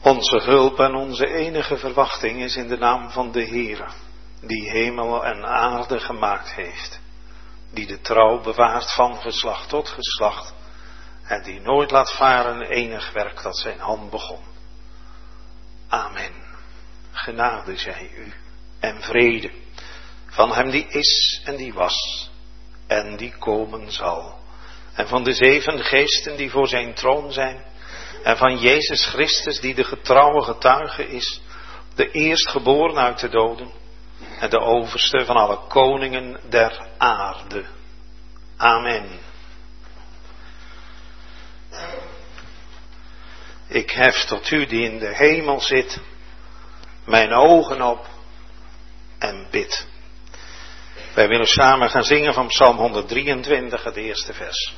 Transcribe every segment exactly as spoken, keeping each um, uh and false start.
Onze hulp en onze enige verwachting is in de naam van de Heere, die hemel en aarde gemaakt heeft, die de trouw bewaart van geslacht tot geslacht en die nooit laat varen enig werk dat zijn hand begon. Amen. Genade zij u en vrede van hem die is en die was en die komen zal, en van de zeven geesten die voor zijn troon zijn, en van Jezus Christus die de getrouwe getuige is, de eerstgeboren uit de doden en de overste van alle koningen der aarde. Amen. Ik hef tot u die in de hemel zit mijn ogen op en bid. Wij willen samen gaan zingen van Psalm honderddrieëntwintig, het eerste vers.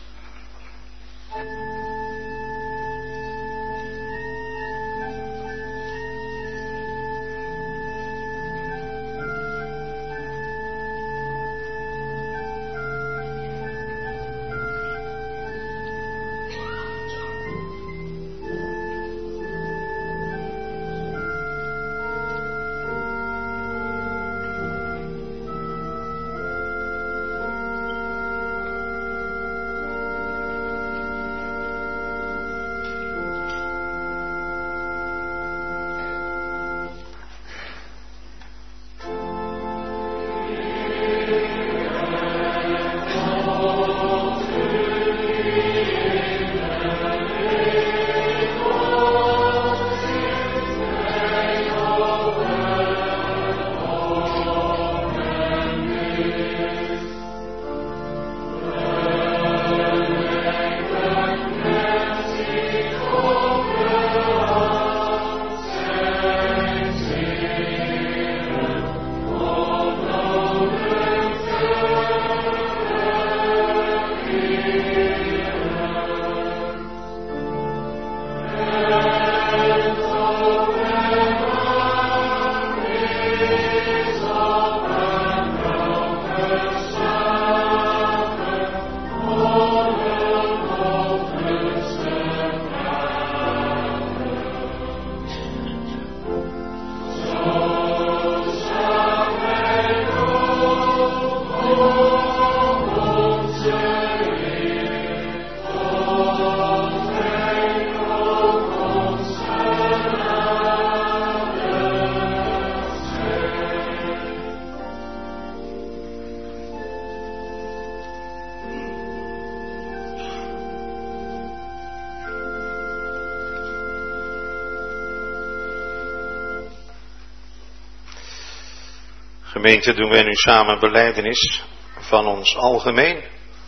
Gemeente, doen wij nu samen belijdenis van ons algemeen,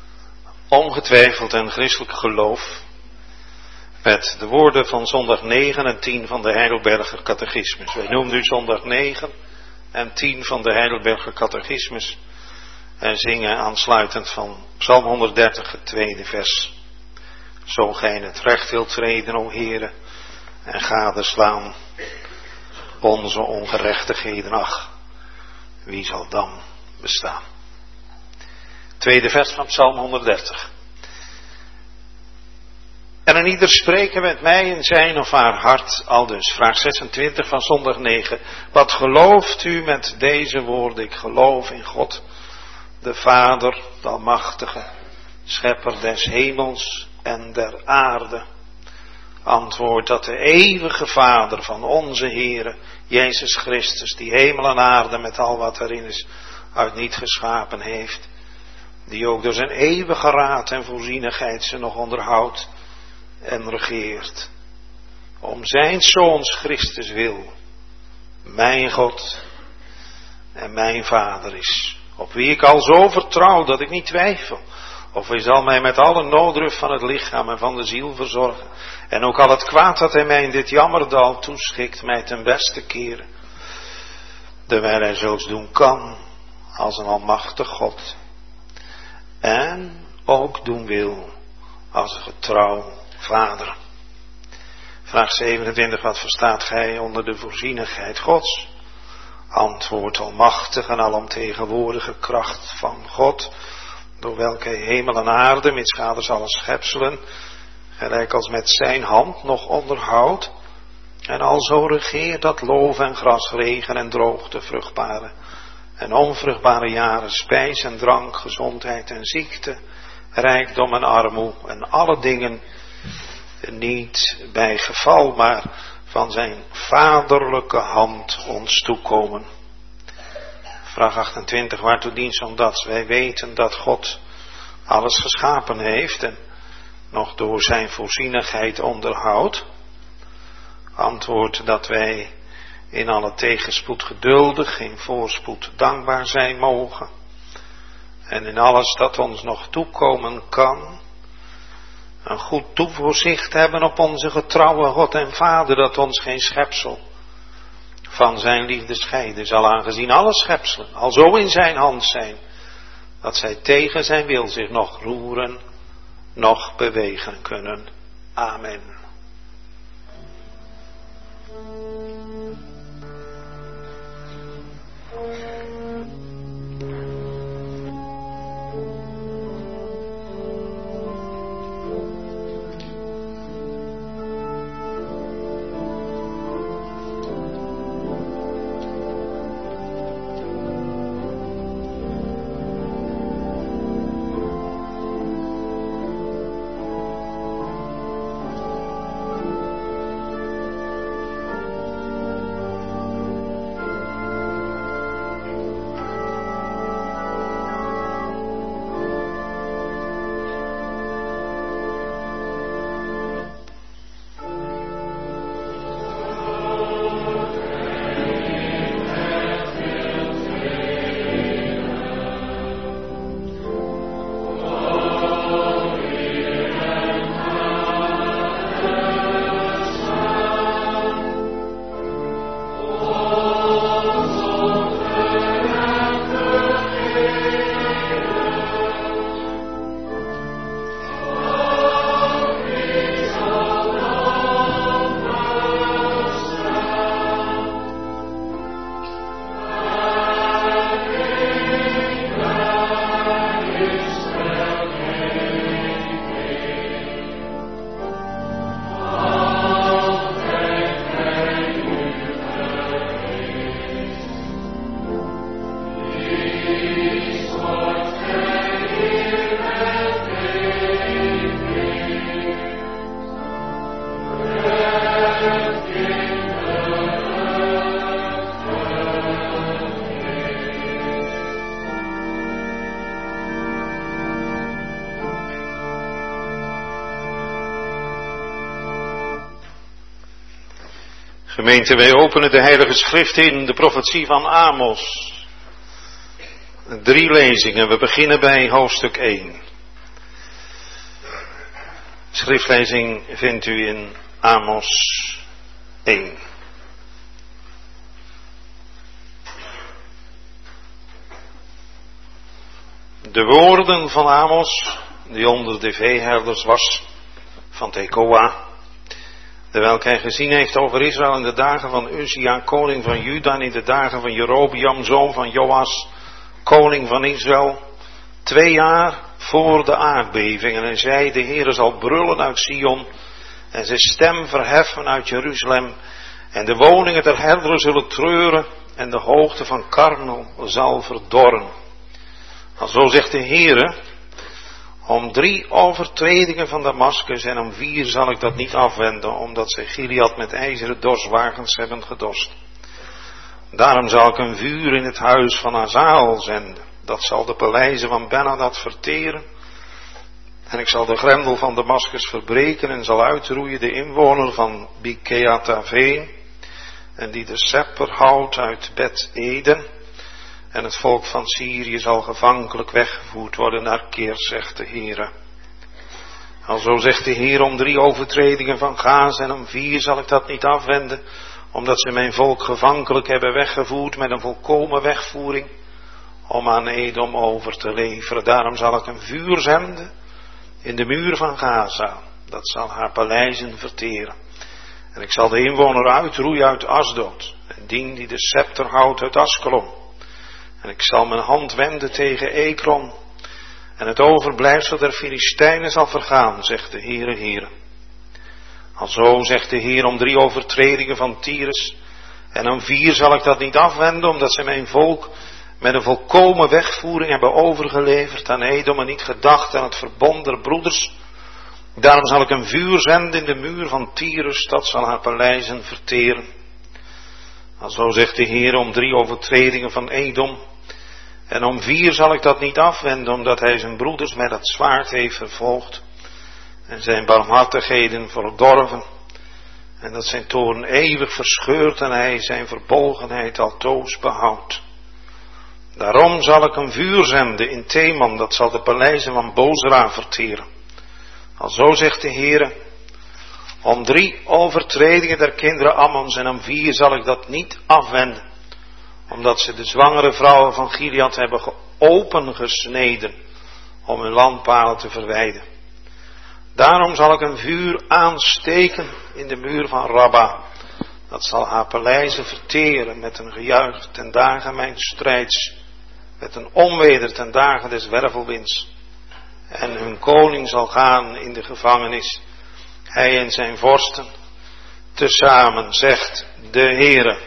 ongetwijfeld en christelijk geloof, met de woorden van zondag negen en tien van de Heidelberger Catechismus. Wij noemen nu zondag negen en tien van de Heidelberger Catechismus en zingen aansluitend van Psalm honderddertig, het tweede vers. Zo gij het recht wilt treden, o Heere, en gadeslaan onze ongerechtigheden, ach, wie zal dan bestaan? Tweede vers van Psalm honderddertig. En een ieder spreken met mij in zijn of haar hart, aldus. Vraag zesentwintig van zondag negen. Wat gelooft u met deze woorden? Ik geloof in God, de Vader, de Almachtige, Schepper des hemels en der aarde. Antwoord dat de eeuwige Vader van onze Heere, Jezus Christus, die hemel en aarde met al wat erin is, uit niet geschapen heeft, die ook door zijn eeuwige raad en voorzienigheid ze nog onderhoudt en regeert, om zijn Zoons Christus wil, mijn God en mijn Vader is, op wie ik al zo vertrouw dat ik niet twijfel, of hij zal mij met alle noodruf van het lichaam en van de ziel verzorgen, en ook al het kwaad dat hij mij in dit jammerdal toeschikt, mij ten beste keren, terwijl hij zulks doen kan, als een almachtig God, en ook doen wil, als een getrouw Vader. Vraag zevenentwintig, wat verstaat gij onder de voorzienigheid Gods? Antwoord, almachtige en alomtegenwoordige kracht van God, door welke hemel en aarde, mitsgaders alle schepselen, gelijk als met zijn hand nog onderhoudt, En alzo regeert dat loof en gras, regen en droogte, vruchtbare en onvruchtbare jaren, spijs en drank, gezondheid en ziekte, rijkdom en armoe en alle dingen niet bij geval, maar van zijn vaderlijke hand ons toekomen. Vraag achtentwintig, waartoe dient omdat wij weten dat God alles geschapen heeft en nog door zijn voorzienigheid onderhoudt. Antwoord dat wij in alle tegenspoed geduldig, in voorspoed dankbaar zijn mogen. En in alles dat ons nog toekomen kan, een goed toevoorzicht hebben op onze getrouwe God en Vader, dat ons geen schepsel van zijn liefde scheiden zal, aangezien alle schepselen al zo in zijn hand zijn, dat zij tegen zijn wil zich nog roeren, nog bewegen kunnen. Amen. Gemeente, wij openen de Heilige Schrift in de profetie van Amos. Drie lezingen, we beginnen bij hoofdstuk één. Schriftlezing vindt u in Amos één. De woorden van Amos, die onder de veeherders was, van Tekoa, terwijl hij gezien heeft over Israël in de dagen van Uzia, koning van Juda, en in de dagen van Jerobeam, zoon van Joas, koning van Israël, twee jaar voor de aardbeving. En hij zei, de Heere zal brullen uit Sion en zijn stem verheffen uit Jeruzalem. En de woningen der herderen zullen treuren en de hoogte van Karmel zal verdorren. Alzo zegt de Heere, om drie overtredingen van Damaskus en om vier zal ik dat niet afwenden, omdat zij Gilead met ijzeren dorswagens hebben gedost. Daarom zal ik een vuur in het huis van Azael zenden. Dat zal de paleizen van Ben-Hadad verteren. En ik zal de grendel van Damaskus verbreken en zal uitroeien de inwoner van Bikeataveen. En die de scepter houdt uit Bet-Eden. En het volk van Syrië zal gevankelijk weggevoerd worden naar Keer, zegt de Heere. Alzo zegt de Heer, om drie overtredingen van Gaza en om vier zal ik dat niet afwenden, omdat ze mijn volk gevankelijk hebben weggevoerd met een volkomen wegvoering, om aan Edom over te leveren. Daarom zal ik een vuur zenden in de muur van Gaza, dat zal haar paleizen verteren. En ik zal de inwoner uitroeien uit Asdod, en dien die de scepter houdt uit Askelon. En ik zal mijn hand wenden tegen Ekron, en het overblijfsel der Filistijnen zal vergaan, zegt de Heere, Heere. Alzo zegt de Heer, om drie overtredingen van Tyrus en om vier zal ik dat niet afwenden, omdat zij mijn volk met een volkomen wegvoering hebben overgeleverd aan Edom en niet gedacht aan het verbond der broeders. Daarom zal ik een vuur zenden in de muur van Tyrus, dat zal haar paleizen verteren. Alzo zegt de Heer, om drie overtredingen van Edom en om vier zal ik dat niet afwenden, omdat hij zijn broeders met het zwaard heeft vervolgd en zijn barmhartigheden verdorven, en dat zijn toorn eeuwig verscheurt en hij zijn verbolgenheid altoos behoudt. Daarom zal ik een vuur zenden in Teman, dat zal de paleizen van Bozra verteren. Alzo zegt de Heere, om drie overtredingen der kinderen Ammons en om vier zal ik dat niet afwenden, omdat ze de zwangere vrouwen van Gilead hebben opengesneden om hun landpalen te verwijden. Daarom zal ik een vuur aansteken in de muur van Rabba. Dat zal haar paleizen verteren met een gejuich ten dagen mijn strijds, met een onweder ten dagen des wervelwinds. En hun koning zal gaan in de gevangenis, hij en zijn vorsten, tezamen, zegt de Heere.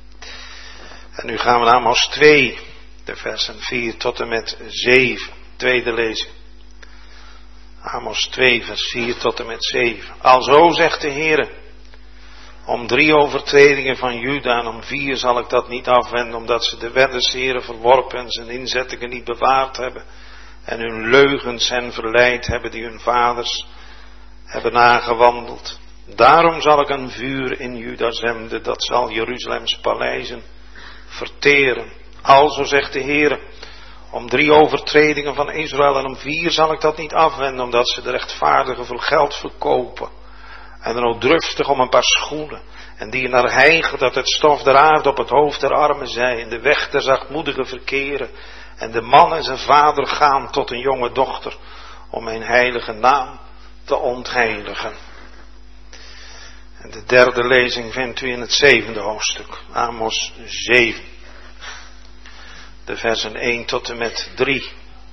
En nu gaan we naar Amos twee, de versen vier tot en met zeven, tweede lezing. Amos twee, vers vier tot en met zeven. Alzo zegt de Heere, om drie overtredingen van Juda en om vier zal ik dat niet afwenden, omdat ze de wet des Heeren verworpen en zijn inzettingen niet bewaard hebben en hun leugens hen verleid hebben die hun vaders hebben nagewandeld. Daarom zal ik een vuur in Juda zenden, dat zal Jeruzalems paleizen verteren. Alzo zegt de Heere, om drie overtredingen van Israël en om vier zal ik dat niet afwenden, omdat ze de rechtvaardigen voor geld verkopen. En dan ook druftig om een paar schoenen. En die naar hijgen dat het stof der aarde op het hoofd der armen zij. En de weg der zachtmoedigen verkeren. En de man en zijn vader gaan tot een jonge dochter. Om mijn heilige naam te ontheiligen. En de derde lezing vindt u in het zevende hoofdstuk. Amos zeven. De versen één tot en met drie.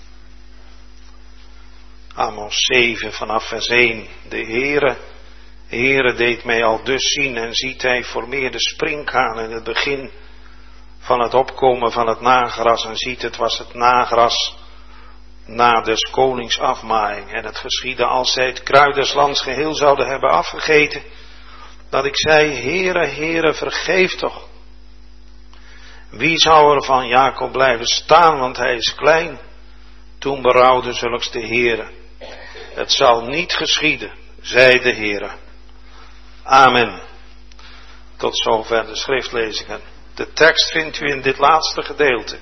Amos zeven vanaf vers één. De Heere, Heere deed mij al dus zien en ziet hij formeerde sprinkhaan in het begin van het opkomen van het nagras. En ziet het was het nagras na des konings afmaaiing. En het geschiedde als zij het kruid des lands geheel zouden hebben afgegeten, dat ik zei, Heere, Heere, vergeef toch. Wie zou er van Jacob blijven staan, want hij is klein? Toen berouwde zulks de Heere. Het zal niet geschieden, zei de Heere. Amen. Tot zover de schriftlezingen. De tekst vindt u in dit laatste gedeelte.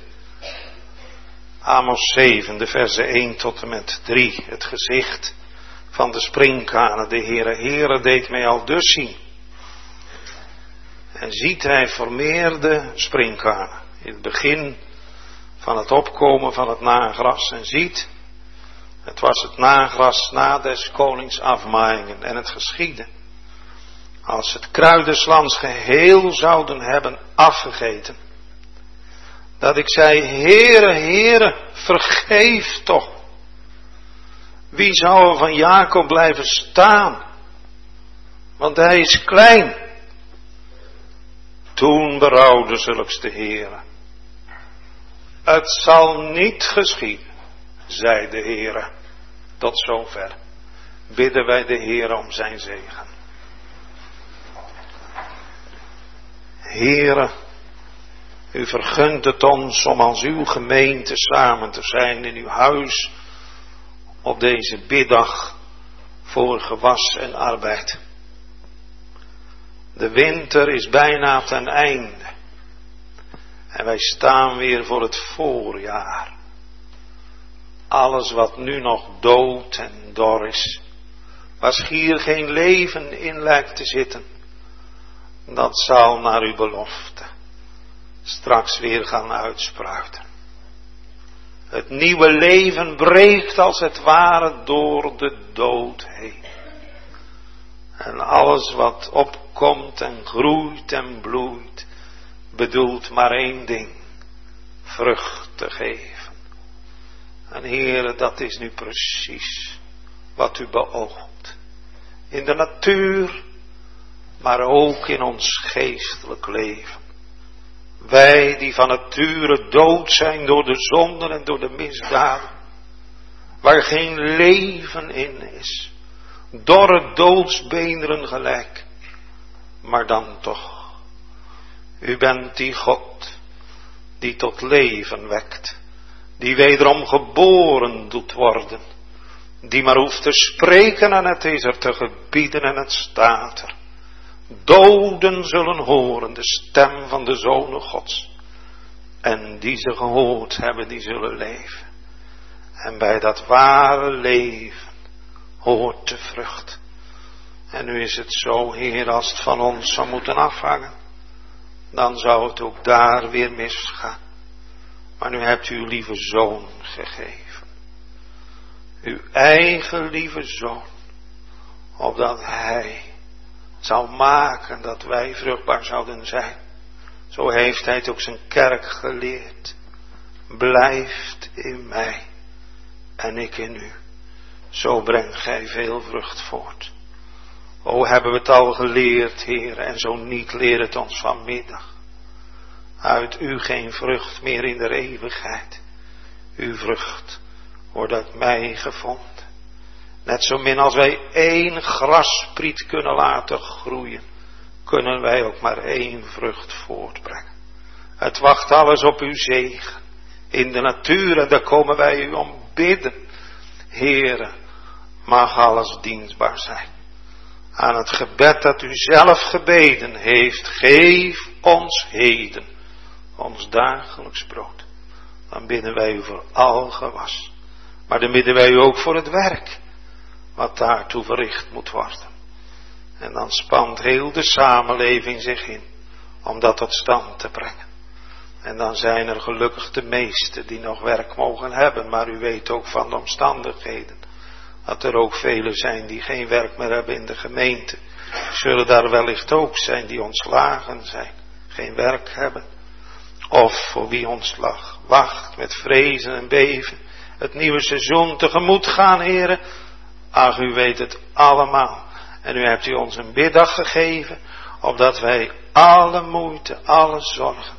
Amos zeven, de versen één tot en met drie. Het gezicht van de sprinkhanen. De Heere, Heere deed mij al dus zien. En ziet hij formeerde sprinkhanen. In het begin van het opkomen van het nagras. En ziet, het was het nagras na des konings afmaaiingen. En het geschiedde, als het kruid des lands geheel zouden hebben afgegeten, dat ik zei, Heere, Heere, vergeef toch. Wie zou er van Jacob blijven staan? Want hij is klein. Toen berouwde zulks de Heere. Het zal niet geschieden, zei de Heere. Tot zover bidden wij de Heere om zijn zegen. Heere, u vergunt het ons om als uw gemeente samen te zijn in uw huis op deze biddag voor gewas en arbeid. De winter is bijna ten einde en wij staan weer voor het voorjaar. Alles wat nu nog dood en dor is, waar schier geen leven in lijkt te zitten, dat zal naar uw belofte straks weer gaan uitspruiten. Het nieuwe leven breekt als het ware door de dood heen. En alles wat opkomt en groeit en bloeit, bedoelt maar één ding: vrucht te geven. En Heere, dat is nu precies wat u beoogt. in de natuur, maar ook in ons geestelijk leven. Wij die van nature dood zijn door de zonden en door de misdaden, waar geen leven in is, dorre doodsbeenderen gelijk, maar dan toch. U bent die God die tot leven wekt, die wederom geboren doet worden, die maar hoeft te spreken en het is er te gebieden en het staat er. Doden zullen horen de stem van de Zonen Gods. En die ze gehoord hebben, die zullen leven. En bij dat ware leven hoort de vrucht. En nu is het zo, Heer, als het van ons zou moeten afhangen, dan zou het ook daar weer misgaan. Maar nu hebt u uw lieve Zoon gegeven. Uw eigen lieve Zoon. Opdat Hij zou maken dat wij vruchtbaar zouden zijn. Zo heeft Hij het ook zijn kerk geleerd. Blijft in mij en ik in u. Zo brengt gij veel vrucht voort. O, hebben we het al geleerd, Heer, en zo niet leer het ons vanmiddag. Uit u geen vrucht meer in de eeuwigheid. Uw vrucht wordt uit mij gevonden. Net zo min als wij één grasspriet kunnen laten groeien, kunnen wij ook maar één vrucht voortbrengen. Het wacht alles op uw zegen. In de natuur, en daar komen wij u om bidden. Heere, mag alles dienstbaar zijn. Aan het gebed dat u zelf gebeden heeft, geef ons heden ons dagelijks brood. Dan bidden wij u voor al gewas. Maar dan bidden wij u ook voor het werk, wat daartoe verricht moet worden. En dan spant heel de samenleving zich in, om dat tot stand te brengen. En dan zijn er gelukkig de meesten die nog werk mogen hebben, maar u weet ook van de omstandigheden, dat er ook velen zijn die geen werk meer hebben in de gemeente. Zullen daar wellicht ook zijn die ontslagen zijn, geen werk hebben. Of voor wie ontslag wacht met vrezen en beven, het nieuwe seizoen tegemoet gaan, heren. Ach, u weet het allemaal. En u hebt u ons een biddag gegeven, opdat wij alle moeite, alle zorgen,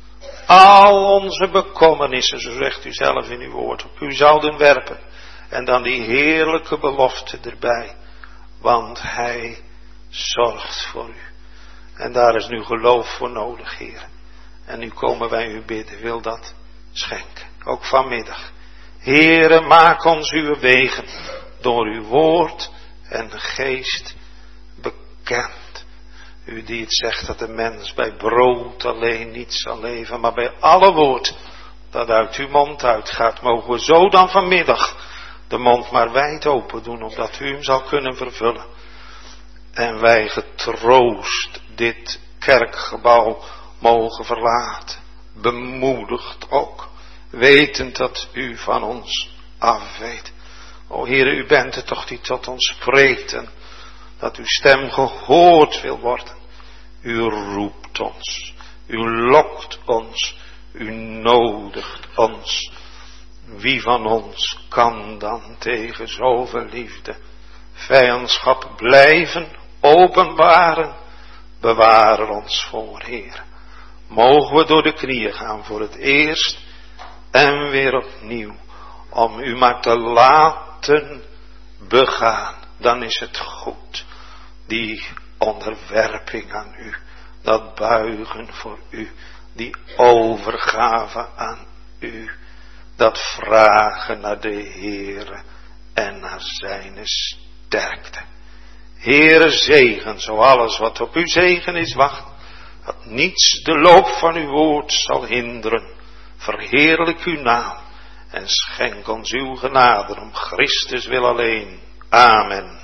al onze bekommernissen, zo zegt u zelf in uw woord, op u zouden werpen. En dan die heerlijke belofte erbij. Want Hij zorgt voor u. En daar is nu geloof voor nodig, Heer. En nu komen wij u bidden, wil dat schenken. Ook vanmiddag. Heere, maak ons uw wegen door uw woord en geest bekend. U die het zegt dat de mens bij brood alleen niet zal leven, maar bij alle woord dat uit uw mond uitgaat, mogen we zo dan vanmiddag de mond maar wijd open doen, opdat u hem zal kunnen vervullen. En wij getroost dit kerkgebouw mogen verlaten, bemoedigd ook, wetend dat u van ons afweet. O Heere, u bent het toch die tot ons spreekt en dat uw stem gehoord wil worden. U roept ons, u lokt ons, u nodigt ons. Wie van ons kan dan tegen zoveel liefde vijandschap blijven openbaren? Bewaar ons voor, Heer. Mogen we door de knieën gaan voor het eerst en weer opnieuw, om u maar te laten begaan. Dan is het goed, die onderwerping aan u, dat buigen voor u, die overgave aan u, dat vragen naar de Heere en naar zijn sterkte. Heere, zegen, zo alles wat op uw zegen is wacht, dat niets de loop van uw woord zal hinderen. Verheerlijk uw naam en schenk ons uw genade om Christus wil alleen. Amen.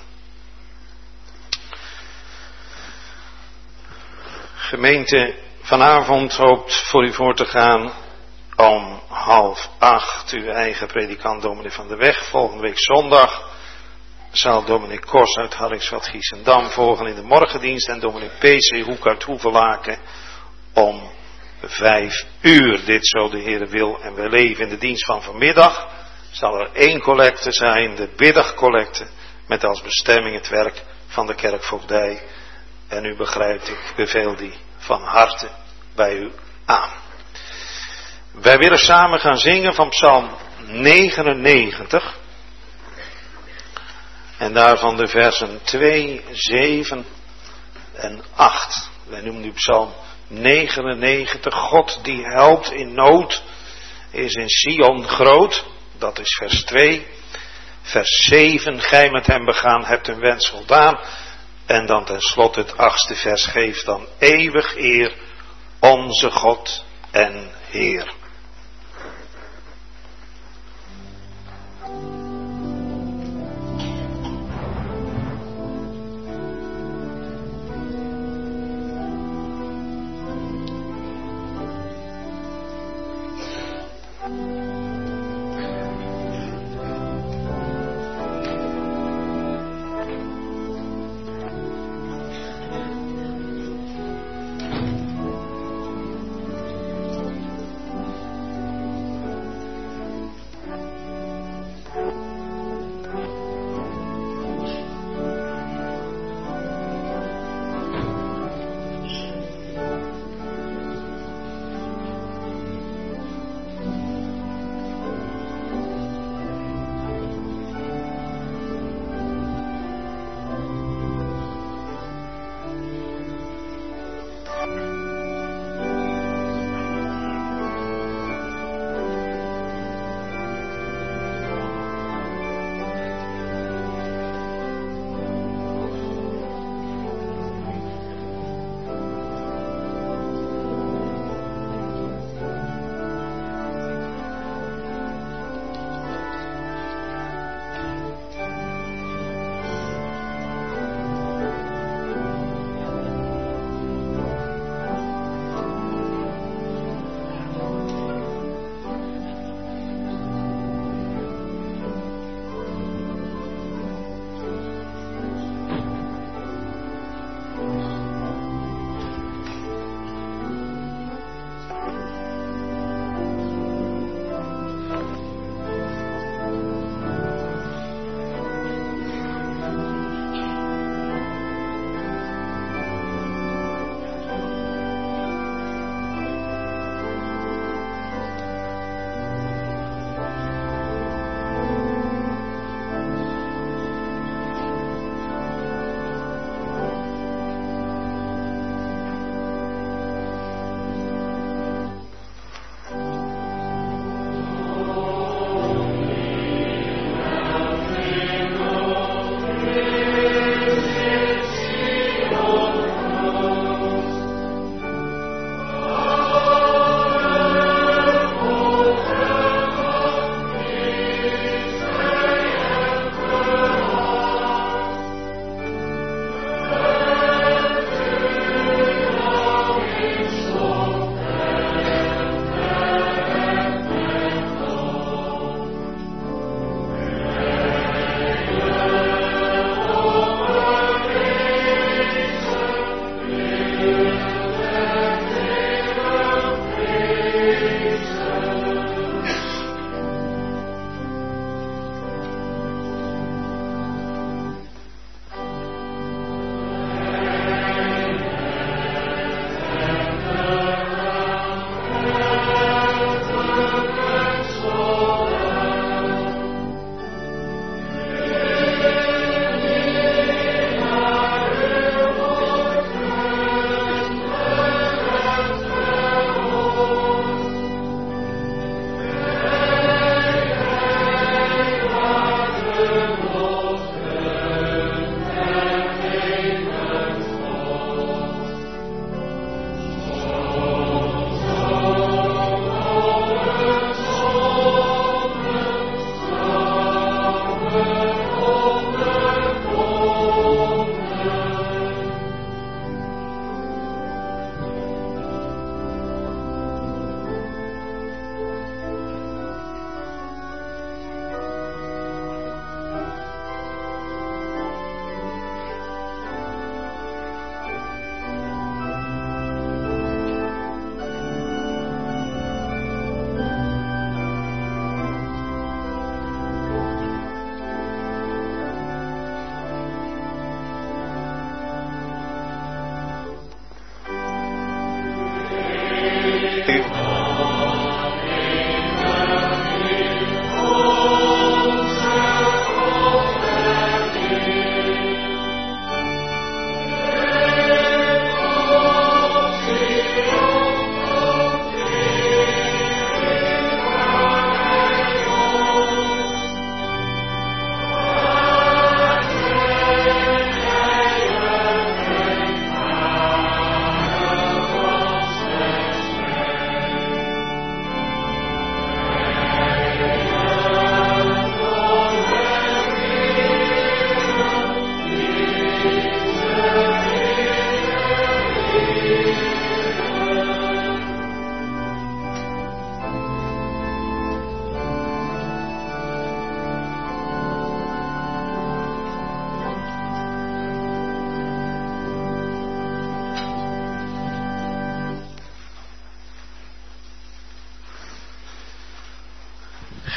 Gemeente, vanavond hoopt voor u voor te gaan om half acht uw eigen predikant dominee Van der Weg. Volgende week zondag zal dominee Kors uit Hardingsveld-Giessendam volgen in de morgendienst en dominee P C Hoek uit Hoevelaken om vijf uur. Dit zo de Heere wil en we leven in de dienst van vanmiddag. Zal er één collecte zijn, de middagcollecte, met als bestemming het werk van de kerkvoogdij. En u begrijpt, ik beveel die van harte bij u aan. Wij willen samen gaan zingen van Psalm negenennegentig. En daarvan de versen twee, zeven en acht. Wij noemen nu Psalm negenennegentig. God die helpt in nood is in Sion groot. Dat is vers twee. Vers zeven. Gij met hem begaan hebt een wens voldaan. En dan tenslotte het achtste vers. Geef dan eeuwig eer onze God en Heer.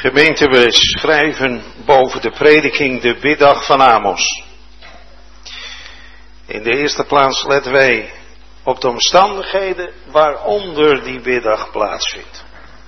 Gemeente, we schrijven boven de prediking de biddag van Amos. In de eerste plaats letten wij op de omstandigheden waaronder die biddag plaatsvindt.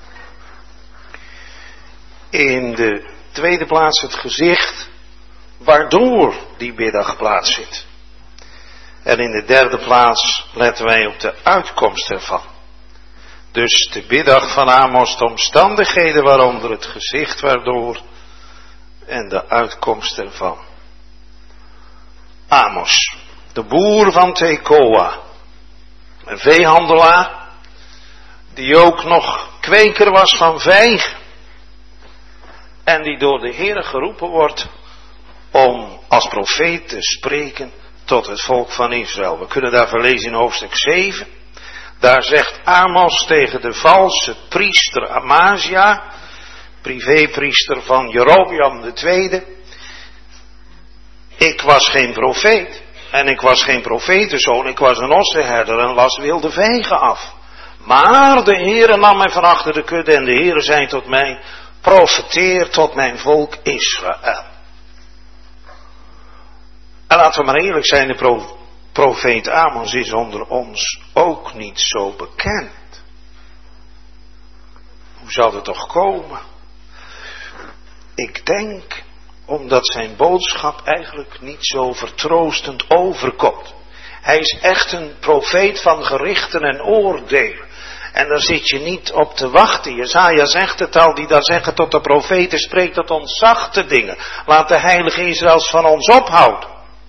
In de tweede plaats het gezicht waardoor die biddag plaatsvindt. En in de derde plaats letten wij op de uitkomst ervan. Dus de biddag van Amos, de omstandigheden waaronder, het gezicht waardoor en de uitkomst ervan. Amos, de boer van Tekoa, een veehandelaar, die ook nog kweker was van vijgen en die door de Heere geroepen wordt om als profeet te spreken tot het volk van Israël. We kunnen daarvoor lezen in hoofdstuk zeven. Daar zegt Amos tegen de valse priester Amazia, privépriester van Jerobeam de tweede. Ik was geen profeet. En ik was geen profetenzoon. Ik was een ossenherder en las wilde vijgen af. Maar de Heere nam mij van achter de kudde en de Heere zei tot mij, profeteer tot mijn volk Israël. En laten we maar eerlijk zijn, de pro- profeet Amos is onder ons ook niet zo bekend. Hoe zal het toch komen? Ik denk omdat zijn boodschap eigenlijk niet zo vertroostend overkomt. Hij is echt een profeet van gerichten en oordelen. En daar zit je niet op te wachten. Jesaja zegt het al, die daar zeggen tot de profeten, spreekt tot ons zachte dingen. Laat de heilige Israëls van ons ophouden.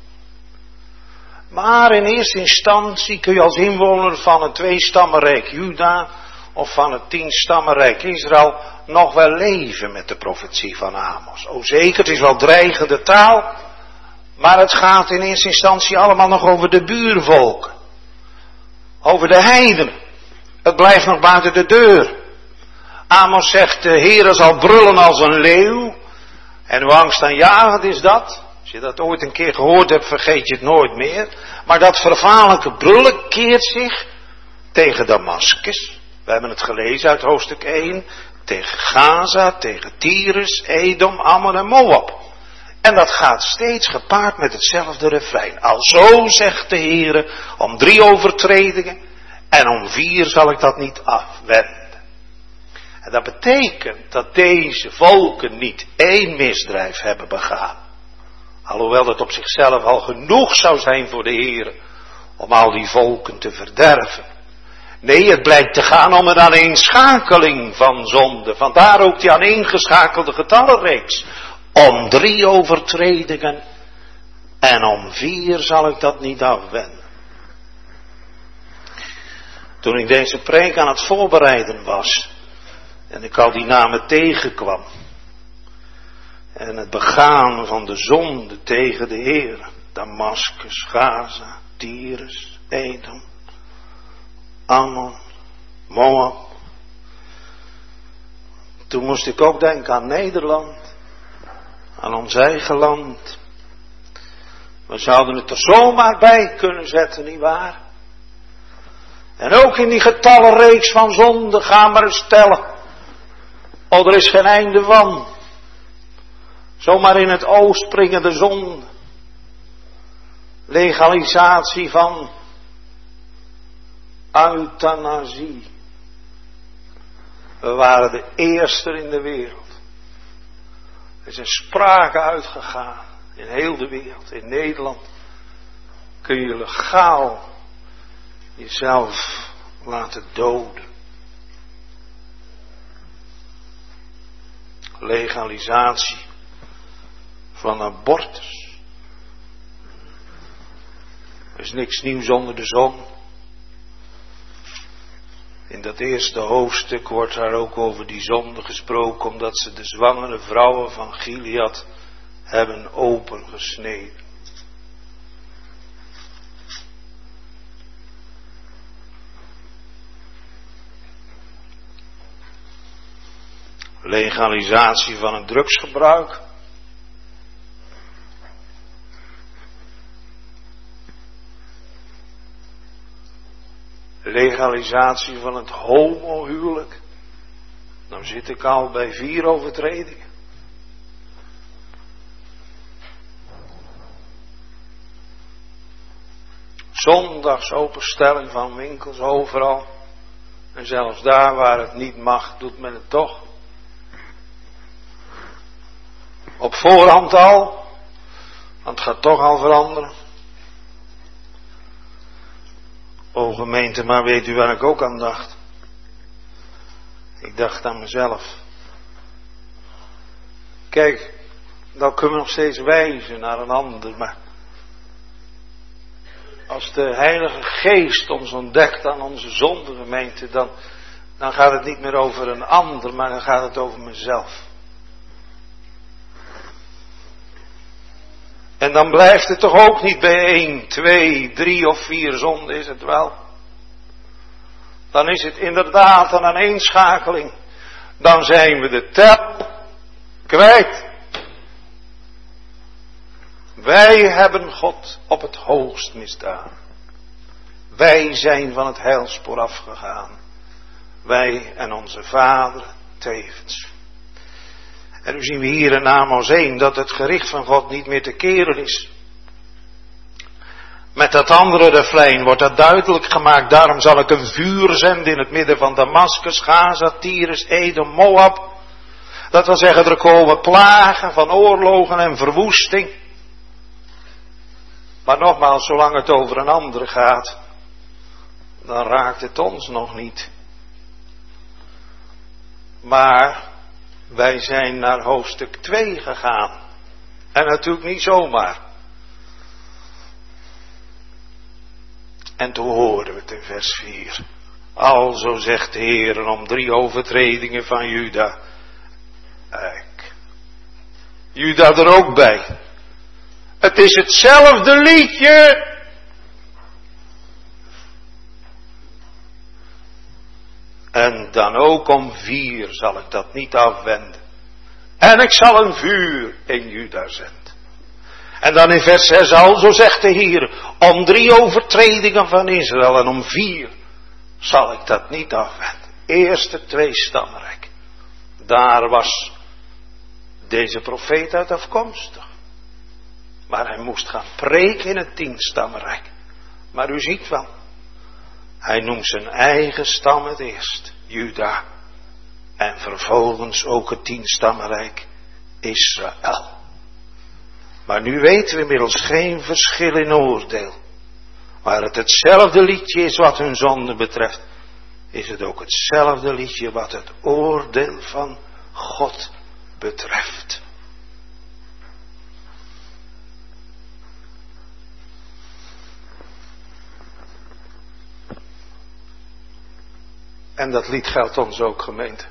Maar in eerste instantie kun je als inwoner van het tweestammenrijk Juda of van het tienstammenrijk Israël nog wel leven met de profetie van Amos. O zeker, het is wel dreigende taal, maar het gaat in eerste instantie allemaal nog over de buurvolken. Over de heidenen. Het blijft nog buiten de deur. Amos zegt, de Heere zal brullen als een leeuw. En hoe angstaanjagend is dat? Als je dat ooit een keer gehoord hebt, vergeet je het nooit meer. Maar dat vervaarlijke brullen keert zich tegen Damascus. We hebben het gelezen uit hoofdstuk één. Tegen Gaza, tegen Tyrus, Edom, Ammon en Moab. En dat gaat steeds gepaard met hetzelfde refrein. Alzo zegt de Heere, om drie overtredingen en om vier zal ik dat niet afwenden. En dat betekent dat deze volken niet één misdrijf hebben begaan. Alhoewel dat op zichzelf al genoeg zou zijn voor de Heere om al die volken te verderven. Nee, het blijkt te gaan om een aaneenschakeling van zonde. Vandaar ook die aaneengeschakelde getallenreeks. Om drie overtredingen en om vier zal ik dat niet afwenden. Toen ik deze preek aan het voorbereiden was en ik al die namen tegenkwam en het begaan van de zonde tegen de Heer, Damascus, Gaza, Tyrus, Edom, Ammon, Moab. Toen moest ik ook denken aan Nederland, aan ons eigen land. We zouden het er zomaar bij kunnen zetten, nietwaar? En ook in die getallenreeks van zonde gaan we eens tellen. Oh, er is geen einde van. Zomaar in het oog springen de zonde. Legalisatie van euthanasie. We waren de eerste in de wereld. Er is een sprake uitgegaan in heel de wereld. In Nederland kun je legaal jezelf laten doden. Legalisatie van abortus. Er is niks nieuws onder de zon. In dat eerste hoofdstuk wordt daar ook over die zonde gesproken, omdat ze de zwangere vrouwen van Gilead hebben opengesneden. Legalisatie van het drugsgebruik. Legalisatie van het homohuwelijk. Nou zit ik al bij vier overtredingen. Zondags openstelling van winkels overal. En zelfs daar waar het niet mag, doet men het toch. Op voorhand al. Want het gaat toch al veranderen. O gemeente, maar weet u waar ik ook aan dacht? Ik dacht aan mezelf. Kijk, dan kunnen we nog steeds wijzen naar een ander, maar als de Heilige Geest ons ontdekt aan onze zonde, gemeente, dan, dan gaat het niet meer over een ander, maar dan gaat het over mezelf. En dan blijft het toch ook niet bij één, twee, drie of vier zonden, is het wel. Dan is het inderdaad een aaneenschakeling. Dan zijn we de tel kwijt. Wij hebben God op het hoogst misdaan. Wij zijn van het heilspoor afgegaan. Wij en onze vader tevens. En nu zien we hier in Amos één dat het gericht van God niet meer te keren is. Met dat andere refrein wordt dat duidelijk gemaakt. Daarom zal ik een vuur zenden in het midden van Damascus, Gaza, Tyrus, Edom, Moab. Dat wil zeggen, er komen plagen van oorlogen en verwoesting. Maar nogmaals, zolang het over een ander gaat, dan raakt het ons nog niet. Maar wij zijn naar hoofdstuk twee gegaan. En natuurlijk niet zomaar. En toen hoorden we het in vers vier. Alzo zegt de Heer om drie overtredingen van Juda. Kijk. Juda er ook bij. Het is hetzelfde liedje. En dan ook om vier zal ik dat niet afwenden. En ik zal een vuur in Juda zenden. En dan in vers zes al, zo zegt de Heer, om drie overtredingen van Israël en om vier zal ik dat niet afwenden. Eerste twee stammenrijk. Daar was deze profeet uit afkomstig. Maar hij moest gaan preken in het tienstammenrijk. Maar u ziet wel, hij noemt zijn eigen stam het eerst, Juda. En vervolgens ook het tienstammenrijk, Israël. Maar nu weten we inmiddels geen verschil in oordeel. Waar het hetzelfde liedje is wat hun zonde betreft, is het ook hetzelfde liedje wat het oordeel van God betreft. En dat lied geldt ons ook, gemeente.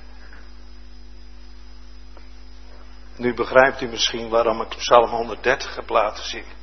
Nu begrijpt u misschien waarom ik Psalm honderddertig heb laten zingen.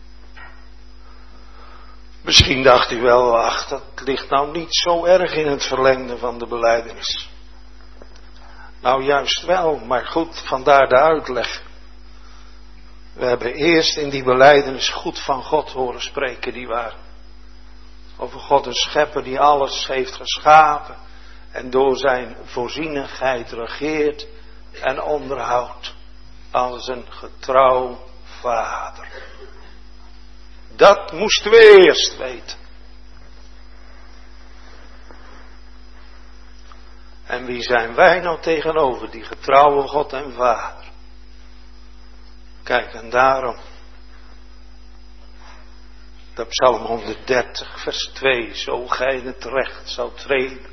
Misschien dacht u wel, ach, dat ligt nou niet zo erg in het verlengde van de belijdenis. Nou, juist wel, maar goed, vandaar de uitleg. We hebben eerst in die belijdenis goed van God horen spreken, die waar. Over God een schepper die alles heeft geschapen en door zijn voorzienigheid regeert en onderhoudt als een getrouw vader. Dat moesten we eerst weten. En wie zijn wij nou tegenover die getrouwe God en Vader? Kijk, en daarom dat Psalm honderddertig vers twee, zo gij in het recht zou treden.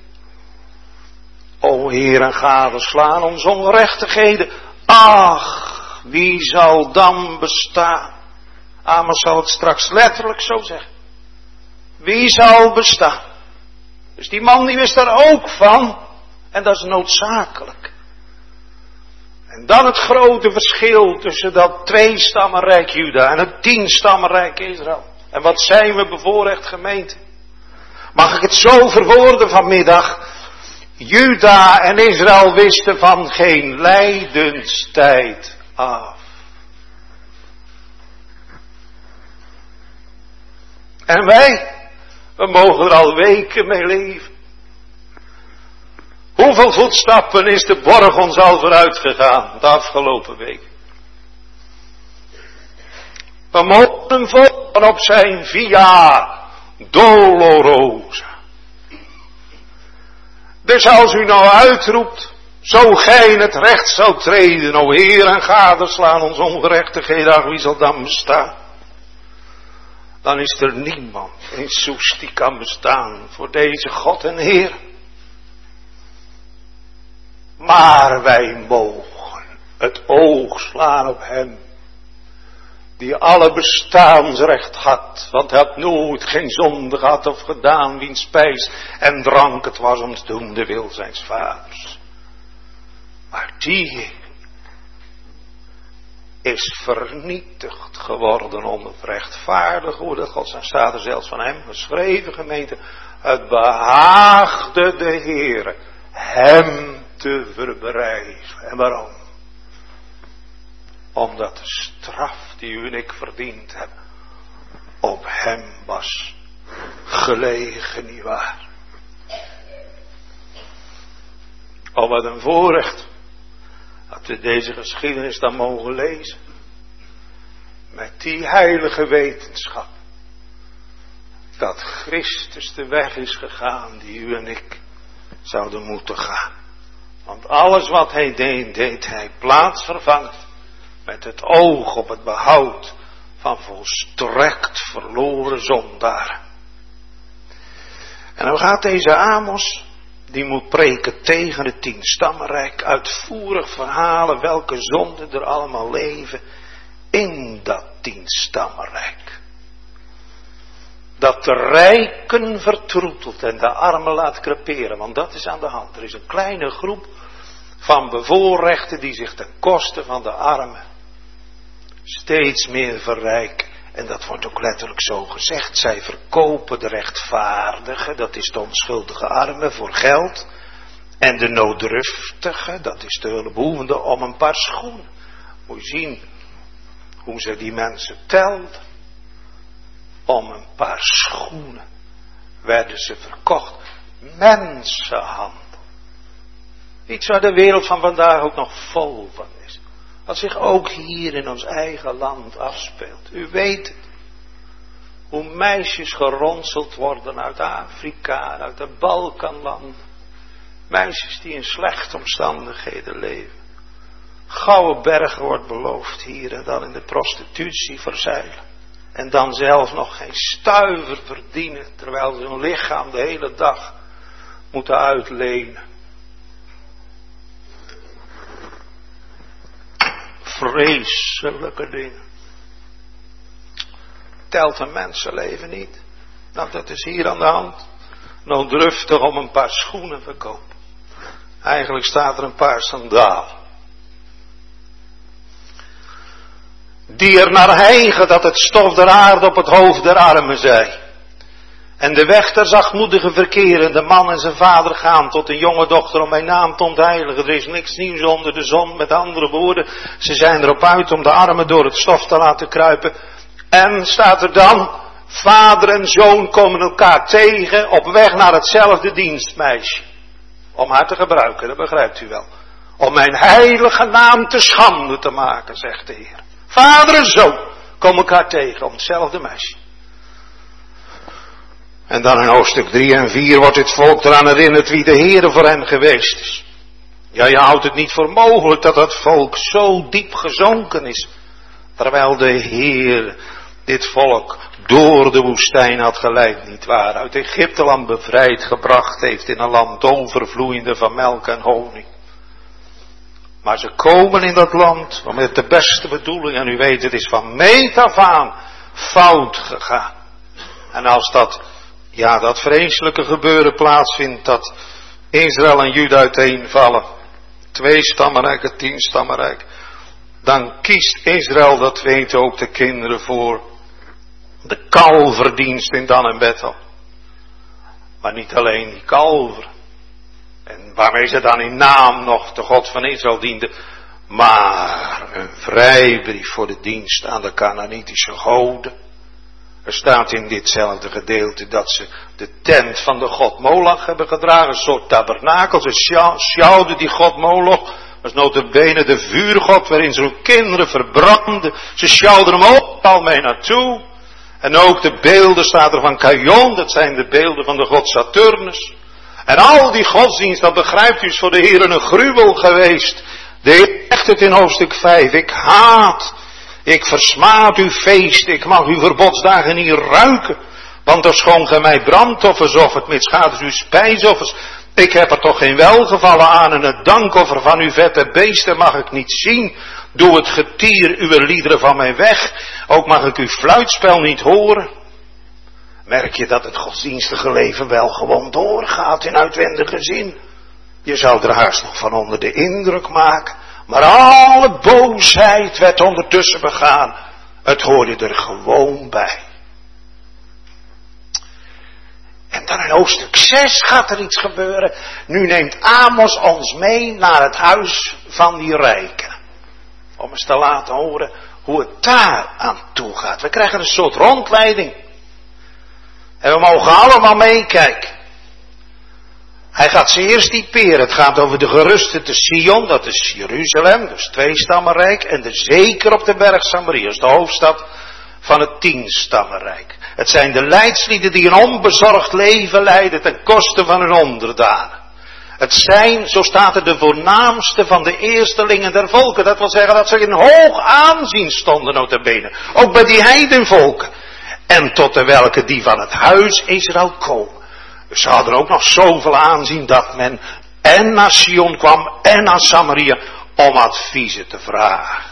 O Heer, en gadeslaan onze ongerechtigheden. Ach, wie zal dan bestaan? Amos zal het straks letterlijk zo zeggen. Wie zal bestaan? Dus die man die wist daar ook van. En dat is noodzakelijk. En dan het grote verschil tussen dat twee-stammenrijk Juda en het tien-stammenrijk Israël. En wat zijn we bevoorrecht gemeente? Mag ik het zo verwoorden vanmiddag? Juda en Israël wisten van geen lijdenstijd af. En wij, we mogen er al weken mee leven. Hoeveel voetstappen is de borg ons al vooruit gegaan de afgelopen week? We mogen volgen op zijn via dolorosa. Dus als u nou uitroept, zo gij in het recht zou treden, o Heer, en gadeslaan ons ongerechtigheden, ach, wie zal dan bestaan? Dan is er niemand in Soest die kan bestaan voor deze God en Heer. Maar wij mogen het oog slaan op hem, die alle bestaansrecht had, want hij had nooit geen zonde gehad of gedaan, wiens spijs en drank het was om te doen de wil zijns vaders. Maar die is vernietigd geworden om het rechtvaardig oordeel Gods. En staat er zelfs van hem geschreven, gemeente, het behaagde de Heere hem te verbrijzen. En waarom? Omdat de straf die u en ik verdiend hebben op hem was gelegen, nietwaar? Oh, wat een voorrecht dat we deze geschiedenis dan mogen lezen. Met die heilige wetenschap. Dat Christus de weg is gegaan die u en ik zouden moeten gaan. Want alles wat hij deed, deed hij plaatsvervangend. Met het oog op het behoud van volstrekt verloren zondaren. En dan gaat deze Amos, die moet preken tegen het tienstammenrijk, uitvoerig verhalen welke zonden er allemaal leven in dat tienstammenrijk. Dat de rijken vertroetelt en de armen laat creperen, want dat is aan de hand. Er is een kleine groep van bevoorrechten die zich ten koste van de armen steeds meer verrijken. En dat wordt ook letterlijk zo gezegd. Zij verkopen de rechtvaardigen, dat is de onschuldige armen, voor geld. En de nooddruftige, dat is de hulpbehoevende, om een paar schoenen. Moet je zien hoe ze die mensen telden. Om een paar schoenen werden ze verkocht. Mensenhandel. Iets waar de wereld van vandaag ook nog vol van is. Wat zich ook hier in ons eigen land afspeelt. U weet het. Hoe meisjes geronseld worden uit Afrika, uit de Balkanlanden. Meisjes die in slechte omstandigheden leven. Gouden bergen wordt beloofd hier en dan in de prostitutie verzeilen. En dan zelf nog geen stuiver verdienen, terwijl ze hun lichaam de hele dag moeten uitlenen. Vreselijke dingen. Telt een mensenleven niet. Nou, dat is hier aan de hand. Nooddruftig om een paar schoenen verkopen. Eigenlijk staat er een paar sandalen. Die er naar hijgen dat het stof der aarde op het hoofd der armen zij. En de weg der zachtmoedige verkeren, de man en zijn vader gaan tot een jonge dochter om mijn naam te ontheiligen. Er is niks nieuws onder de zon, met andere woorden. Ze zijn erop uit om de armen door het stof te laten kruipen. En staat er dan, vader en zoon komen elkaar tegen op weg naar hetzelfde dienstmeisje. Om haar te gebruiken, dat begrijpt u wel. Om mijn heilige naam te schande te maken, zegt de Heer. Vader en zoon komen elkaar tegen om hetzelfde meisje. En dan in hoofdstuk drie en vier wordt het volk eraan herinnerd wie de Heere voor hen geweest is. Ja, je houdt het niet voor mogelijk dat dat volk zo diep gezonken is. Terwijl de Heer dit volk door de woestijn had geleid, nietwaar? Uit Egypteland bevrijd gebracht heeft in een land overvloeiende van melk en honing. Maar ze komen in dat land met de beste bedoeling. En u weet, het is van meet af aan fout gegaan. En als dat, ja, dat vreselijke gebeuren plaatsvindt, dat Israël en Juda uiteenvallen. Twee stammenrijken, tien stammenrijk. Dan kiest Israël, dat weten ook de kinderen, voor de kalverdienst in Dan en Bethel. Maar niet alleen die kalver. En waarmee ze dan in naam nog de God van Israël dienden. Maar een vrijbrief voor de dienst aan de Kanaanitische goden. Er staat in ditzelfde gedeelte dat ze de tent van de god Moloch hebben gedragen. Een soort tabernakel. Ze sjouwden die god Moloch. Dat was nota bene de vuurgod waarin ze hun kinderen verbrandden. Ze sjouwden hem ook al mee naartoe. En ook de beelden staat er van Kajon. Dat zijn de beelden van de god Saturnus. En al die godsdienst, dat begrijpt u, is voor de Heer een gruwel geweest. De Heer zegt het in hoofdstuk vijf. Ik haat, ik versmaad uw feest, ik mag uw verbodsdagen niet ruiken. Want er schoon gij mij brandoffers of het misgaat uw spijsoffers. Ik heb er toch geen welgevallen aan en het dankoffer van uw vette beesten mag ik niet zien. Doe het getier uw liederen van mij weg. Ook mag ik uw fluitspel niet horen. Merk je dat het godsdienstige leven wel gewoon doorgaat in uitwendige zin. Je zou er haast nog van onder de indruk maken. Maar alle boosheid werd ondertussen begaan. Het hoorde er gewoon bij. En dan in hoofdstuk zes gaat er iets gebeuren. Nu neemt Amos ons mee naar het huis van die rijken. Om eens te laten horen hoe het daar aan toe gaat. We krijgen een soort rondleiding. En we mogen allemaal meekijken. Hij gaat ze eerst typeren. Het gaat over de geruste te Sion, dat is Jeruzalem, dus twee stammenrijk. En de zeker op de berg Samaria, dat is de hoofdstad van het tienstammenrijk. Het zijn de leidslieden die een onbezorgd leven leiden ten koste van hun onderdanen. Het zijn, zo staat er, de voornaamste van de eerstelingen der volken. Dat wil zeggen dat ze in hoog aanzien stonden, nota bene. Ook bij die heidenvolken. En tot de welke die van het huis Israël komen. Ze hadden ook nog zoveel aanzien dat men en naar Sion kwam en naar Samaria om adviezen te vragen.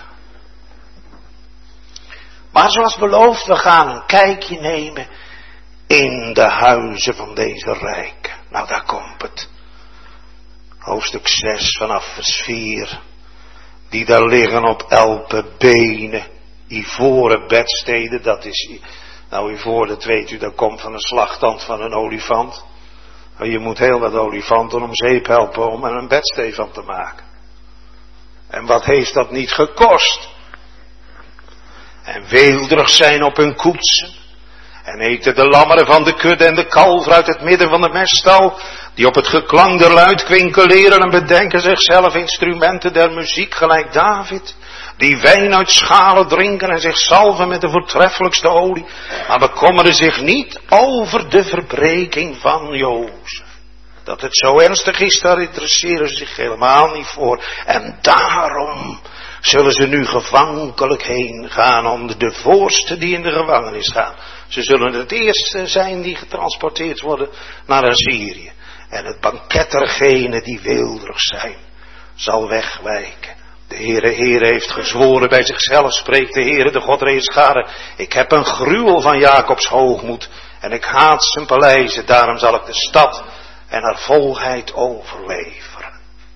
Maar zoals beloofd, we gaan een kijkje nemen in de huizen van deze rijken. Nou, daar komt het. Hoofdstuk zes vanaf vers vier. Die daar liggen op elpe benen. Ivoren bedsteden, dat is... Nou, ivoor, dat weet u, dat komt van een slagtand van een olifant. Je moet heel wat olifanten om zeep helpen om er een bedstee van te maken. En wat heeft dat niet gekost? En weelderig zijn op hun koetsen. En eten de lammeren van de kudde en de kalver uit het midden van de meststal. Die op het geklank der luidkwinkel leren en bedenken zichzelf instrumenten der muziek gelijk David. Die wijn uit schalen drinken en zich salven met de voortreffelijkste olie. Maar bekommeren zich niet over de verbreking van Jozef. Dat het zo ernstig is, daar interesseren ze zich helemaal niet voor. En daarom zullen ze nu gevankelijk heen gaan onder de voorste die in de gevangenis gaan. Ze zullen het eerste zijn die getransporteerd worden naar Assyrië. En het banket dergenen die weelderig zijn, zal wegwijken. De Heere, Heere heeft gezworen bij zichzelf, spreekt de Heere, de God Reescharen. Ik heb een gruwel van Jacobs hoogmoed en ik haat zijn paleizen, daarom zal ik de stad en haar volheid overleveren.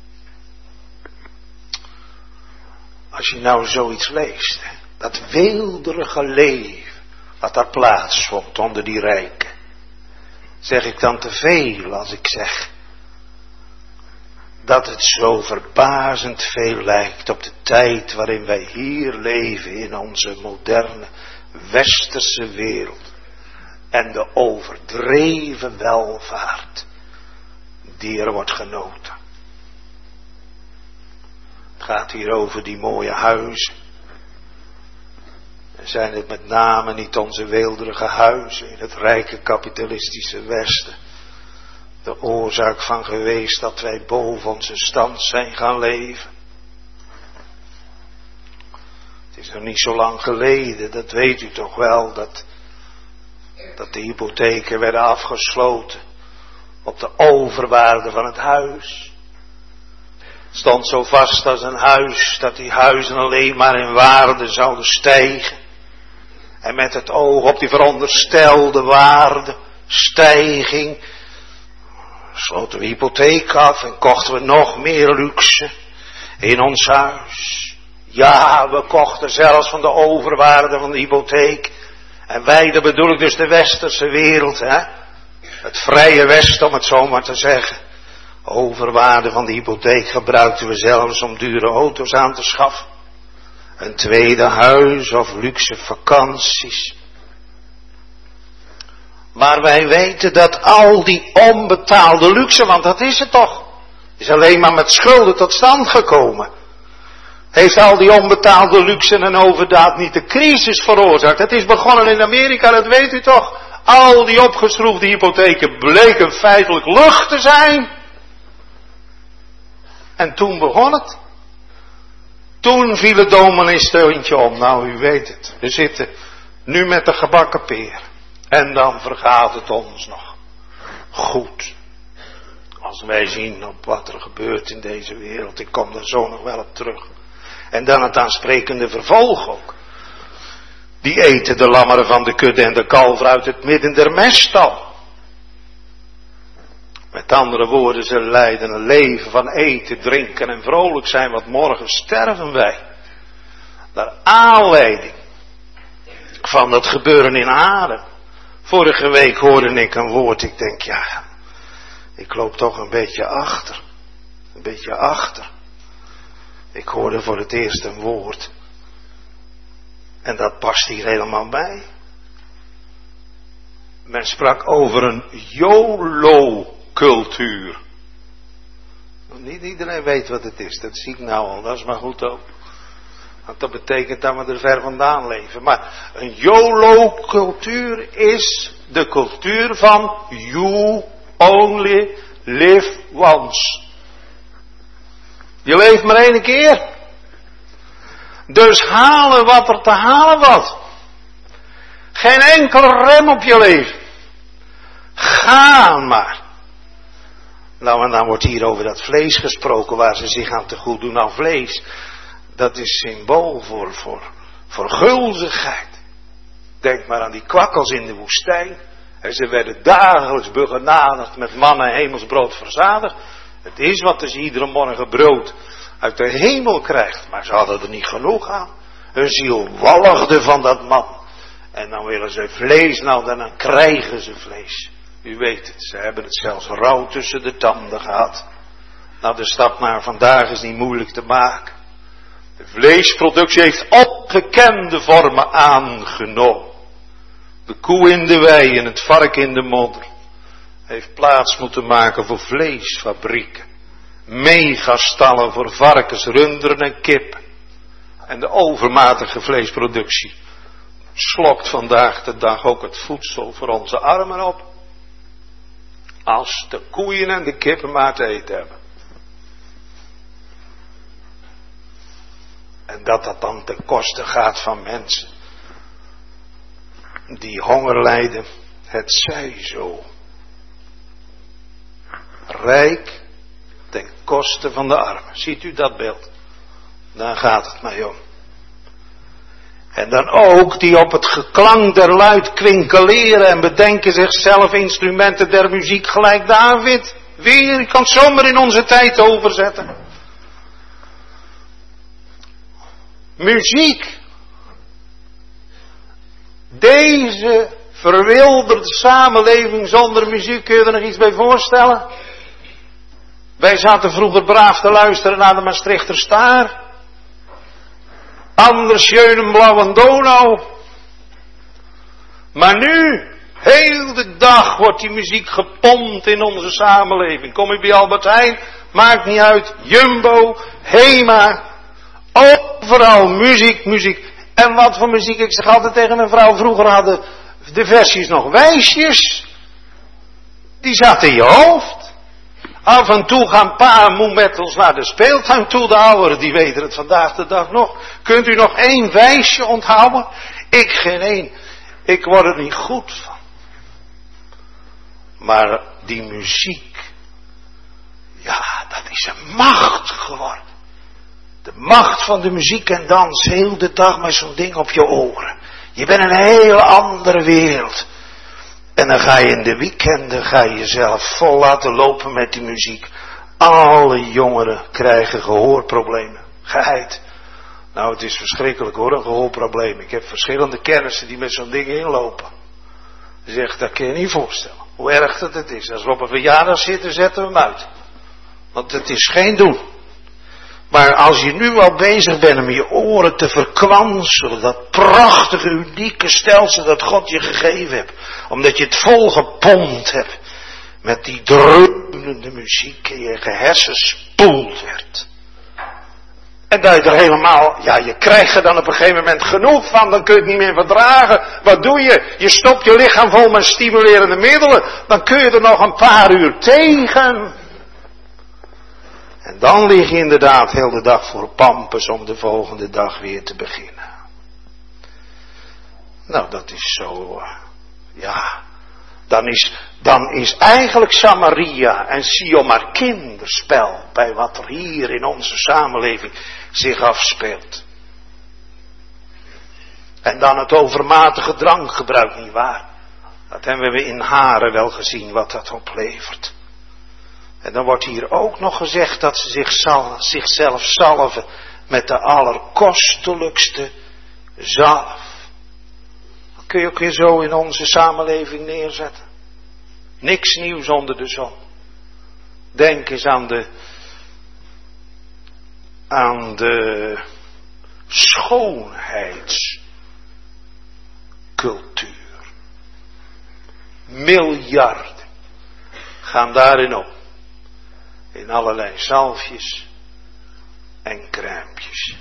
Als je nou zoiets leest, hè, dat weelderige leven wat daar plaatsvond onder die rijken, zeg ik dan te veel als ik zeg dat het zo verbazend veel lijkt op de tijd waarin wij hier leven in onze moderne westerse wereld en de overdreven welvaart die er wordt genoten. Het gaat hier over die mooie huizen. En zijn het met name niet onze weelderige huizen in het rijke kapitalistische Westen de oorzaak van geweest dat wij boven onze stand zijn gaan leven? Het is nog niet zo lang geleden, dat weet u toch wel, dat, dat de hypotheken werden afgesloten op de overwaarde van het huis. Het stond zo vast als een huis, dat die huizen alleen maar in waarde zouden stijgen. En met het oog op die veronderstelde waarde, stijging, sloten we hypotheek af en kochten we nog meer luxe in ons huis. Ja, we kochten zelfs van de overwaarde van de hypotheek. En wij, dat bedoel ik dus de westerse wereld, hè. Het vrije Westen, om het zo maar te zeggen. Overwaarde van de hypotheek gebruikten we zelfs om dure auto's aan te schaffen. Een tweede huis of luxe vakanties. Maar wij weten dat al die onbetaalde luxe, want dat is het toch, is alleen maar met schulden tot stand gekomen. Heeft al die onbetaalde luxe en overdaad niet de crisis veroorzaakt? Het is begonnen in Amerika, dat weet u toch? Al die opgeschroefde hypotheken bleken feitelijk lucht te zijn. En toen begon het. Toen viel het domineesteuntje om. Nou, u weet het. We zitten nu met de gebakken peer. En dan vergaat het ons nog. Goed. Als wij zien op wat er gebeurt in deze wereld. Ik kom er zo nog wel op terug. En dan het aansprekende vervolg ook. Die eten de lammeren van de kudde en de kalver uit het midden der meststal. Met andere woorden, ze leiden een leven van eten, drinken en vrolijk zijn, want morgen sterven wij. Naar aanleiding van dat gebeuren in Aden. Vorige week hoorde ik een woord, ik denk ja, ik loop toch een beetje achter. Een beetje achter. Ik hoorde voor het eerst een woord. En dat past hier helemaal bij. Men sprak over een YOLO-cultuur. Niet iedereen weet wat het is, dat zie ik nou al, dat is maar goed ook. Want dat betekent dat we er ver vandaan leven. Maar een YOLO-cultuur is de cultuur van you only live once. Je leeft maar één keer. Dus halen wat er te halen valt. Geen enkele rem op je leven. Ga maar. Nou, en dan wordt hier over dat vlees gesproken waar ze zich aan te goed doen. Nou, vlees, dat is symbool voor, voor, voor gulzigheid. Denk maar aan die kwakkels in de woestijn. En ze werden dagelijks begenadigd met manna en hemelsbrood verzadigd. Het is wat dus iedere morgen brood uit de hemel krijgt. Maar ze hadden er niet genoeg aan. Hun ziel walgde van dat man. En dan willen ze vlees, nou dan krijgen ze vlees. U weet het, ze hebben het zelfs rauw tussen de tanden gehad. Nou, de stap naar vandaag is niet moeilijk te maken. De vleesproductie heeft ongekende vormen aangenomen. De koe in de wei en het vark in de modder. Heeft plaats moeten maken voor vleesfabrieken. Megastallen voor varkens, runderen en kippen. En de overmatige vleesproductie slokt vandaag de dag ook het voedsel voor onze armen op. Als de koeien en de kippen maar te eten hebben. En dat dat dan ten koste gaat van mensen die honger lijden, het zij zo. Rijk ten koste van de armen. Ziet u dat beeld? Daar gaat het mij om. En dan ook die op het geklank der luid kwinkeleren en bedenken zichzelf instrumenten der muziek gelijk David. Weer, je kan het zomaar in onze tijd overzetten. Muziek. Deze verwilderde samenleving zonder muziek, kun je er nog iets bij voorstellen? Wij zaten vroeger braaf te luisteren naar de Maastrichter Staar. Anders Schönen Blauwe Donau. Maar nu, heel de dag wordt die muziek gepompt in onze samenleving. Kom je bij Albert Heijn, maakt niet uit. Jumbo, Hema, overal muziek, muziek. En wat voor muziek, ik zeg altijd tegen mijn vrouw, vroeger hadden de versies nog wijsjes. Die zaten in je hoofd. Af en toe gaan pa en moe met ons naar de speeltuin toe. De ouderen die weten het vandaag de dag nog. Kunt u nog één wijsje onthouden? Ik geen één. Ik word er niet goed van. Maar die muziek. Ja, dat is een macht geworden. De macht van de muziek en dans. Heel de dag met zo'n ding op je oren. Je bent een heel andere wereld. En dan ga je in de weekenden, ga je jezelf vol laten lopen met die muziek. Alle jongeren krijgen gehoorproblemen. Geheid. Nou, het is verschrikkelijk hoor, een gehoorprobleem. Ik heb verschillende kennissen die met zo'n ding inlopen. Zeg, dat kun je niet voorstellen. Hoe erg dat het is. Als we op een verjaardag zitten, zetten we hem uit. Want het is geen doen. Maar als je nu al bezig bent om je oren te verkwanselen, dat prachtige, unieke stelsel dat God je gegeven hebt, omdat je het volgepompt hebt met die dreunende muziek en je gehersenspoeld werd. En dat je er helemaal, ja, je krijgt er dan op een gegeven moment genoeg van, dan kun je het niet meer verdragen. Wat doe je? Je stopt je lichaam vol met stimulerende middelen, dan kun je er nog een paar uur tegen. En dan lig je inderdaad heel de dag voor pampers om de volgende dag weer te beginnen. Nou, dat is zo, ja, dan is, dan is eigenlijk Samaria en Sion maar kinderspel bij wat er hier in onze samenleving zich afspeelt. En dan het overmatige drankgebruik, nietwaar? Dat hebben we in Haren wel gezien wat dat oplevert. En dan wordt hier ook nog gezegd dat ze zich zal, zichzelf salven met de allerkostelijkste zalf. Dat kun je ook weer zo in onze samenleving neerzetten. Niks nieuws onder de zon. Denk eens aan de, aan de schoonheidscultuur. Miljarden gaan daarin op. In allerlei zalfjes en crèmpjes.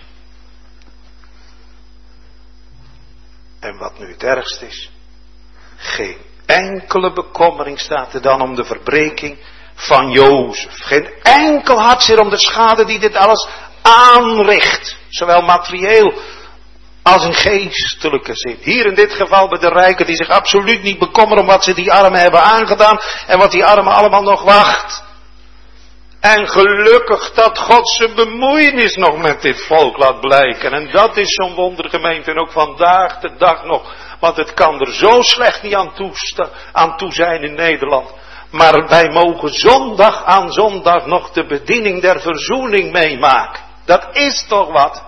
En wat nu het ergst is, geen enkele bekommering staat er dan om de verbreking van Jozef. Geen enkel hartzeer om de schade die dit alles aanricht. Zowel materieel als in geestelijke zin. Hier in dit geval bij de rijken die zich absoluut niet bekommeren om wat ze die armen hebben aangedaan. En wat die armen allemaal nog wacht. En gelukkig dat God zijn bemoeienis nog met dit volk laat blijken. En dat is zo'n wondergemeente en ook vandaag de dag nog. Want het kan er zo slecht niet aan toe, aan toe zijn in Nederland. Maar wij mogen zondag aan zondag nog de bediening der verzoening meemaken. Dat is toch wat?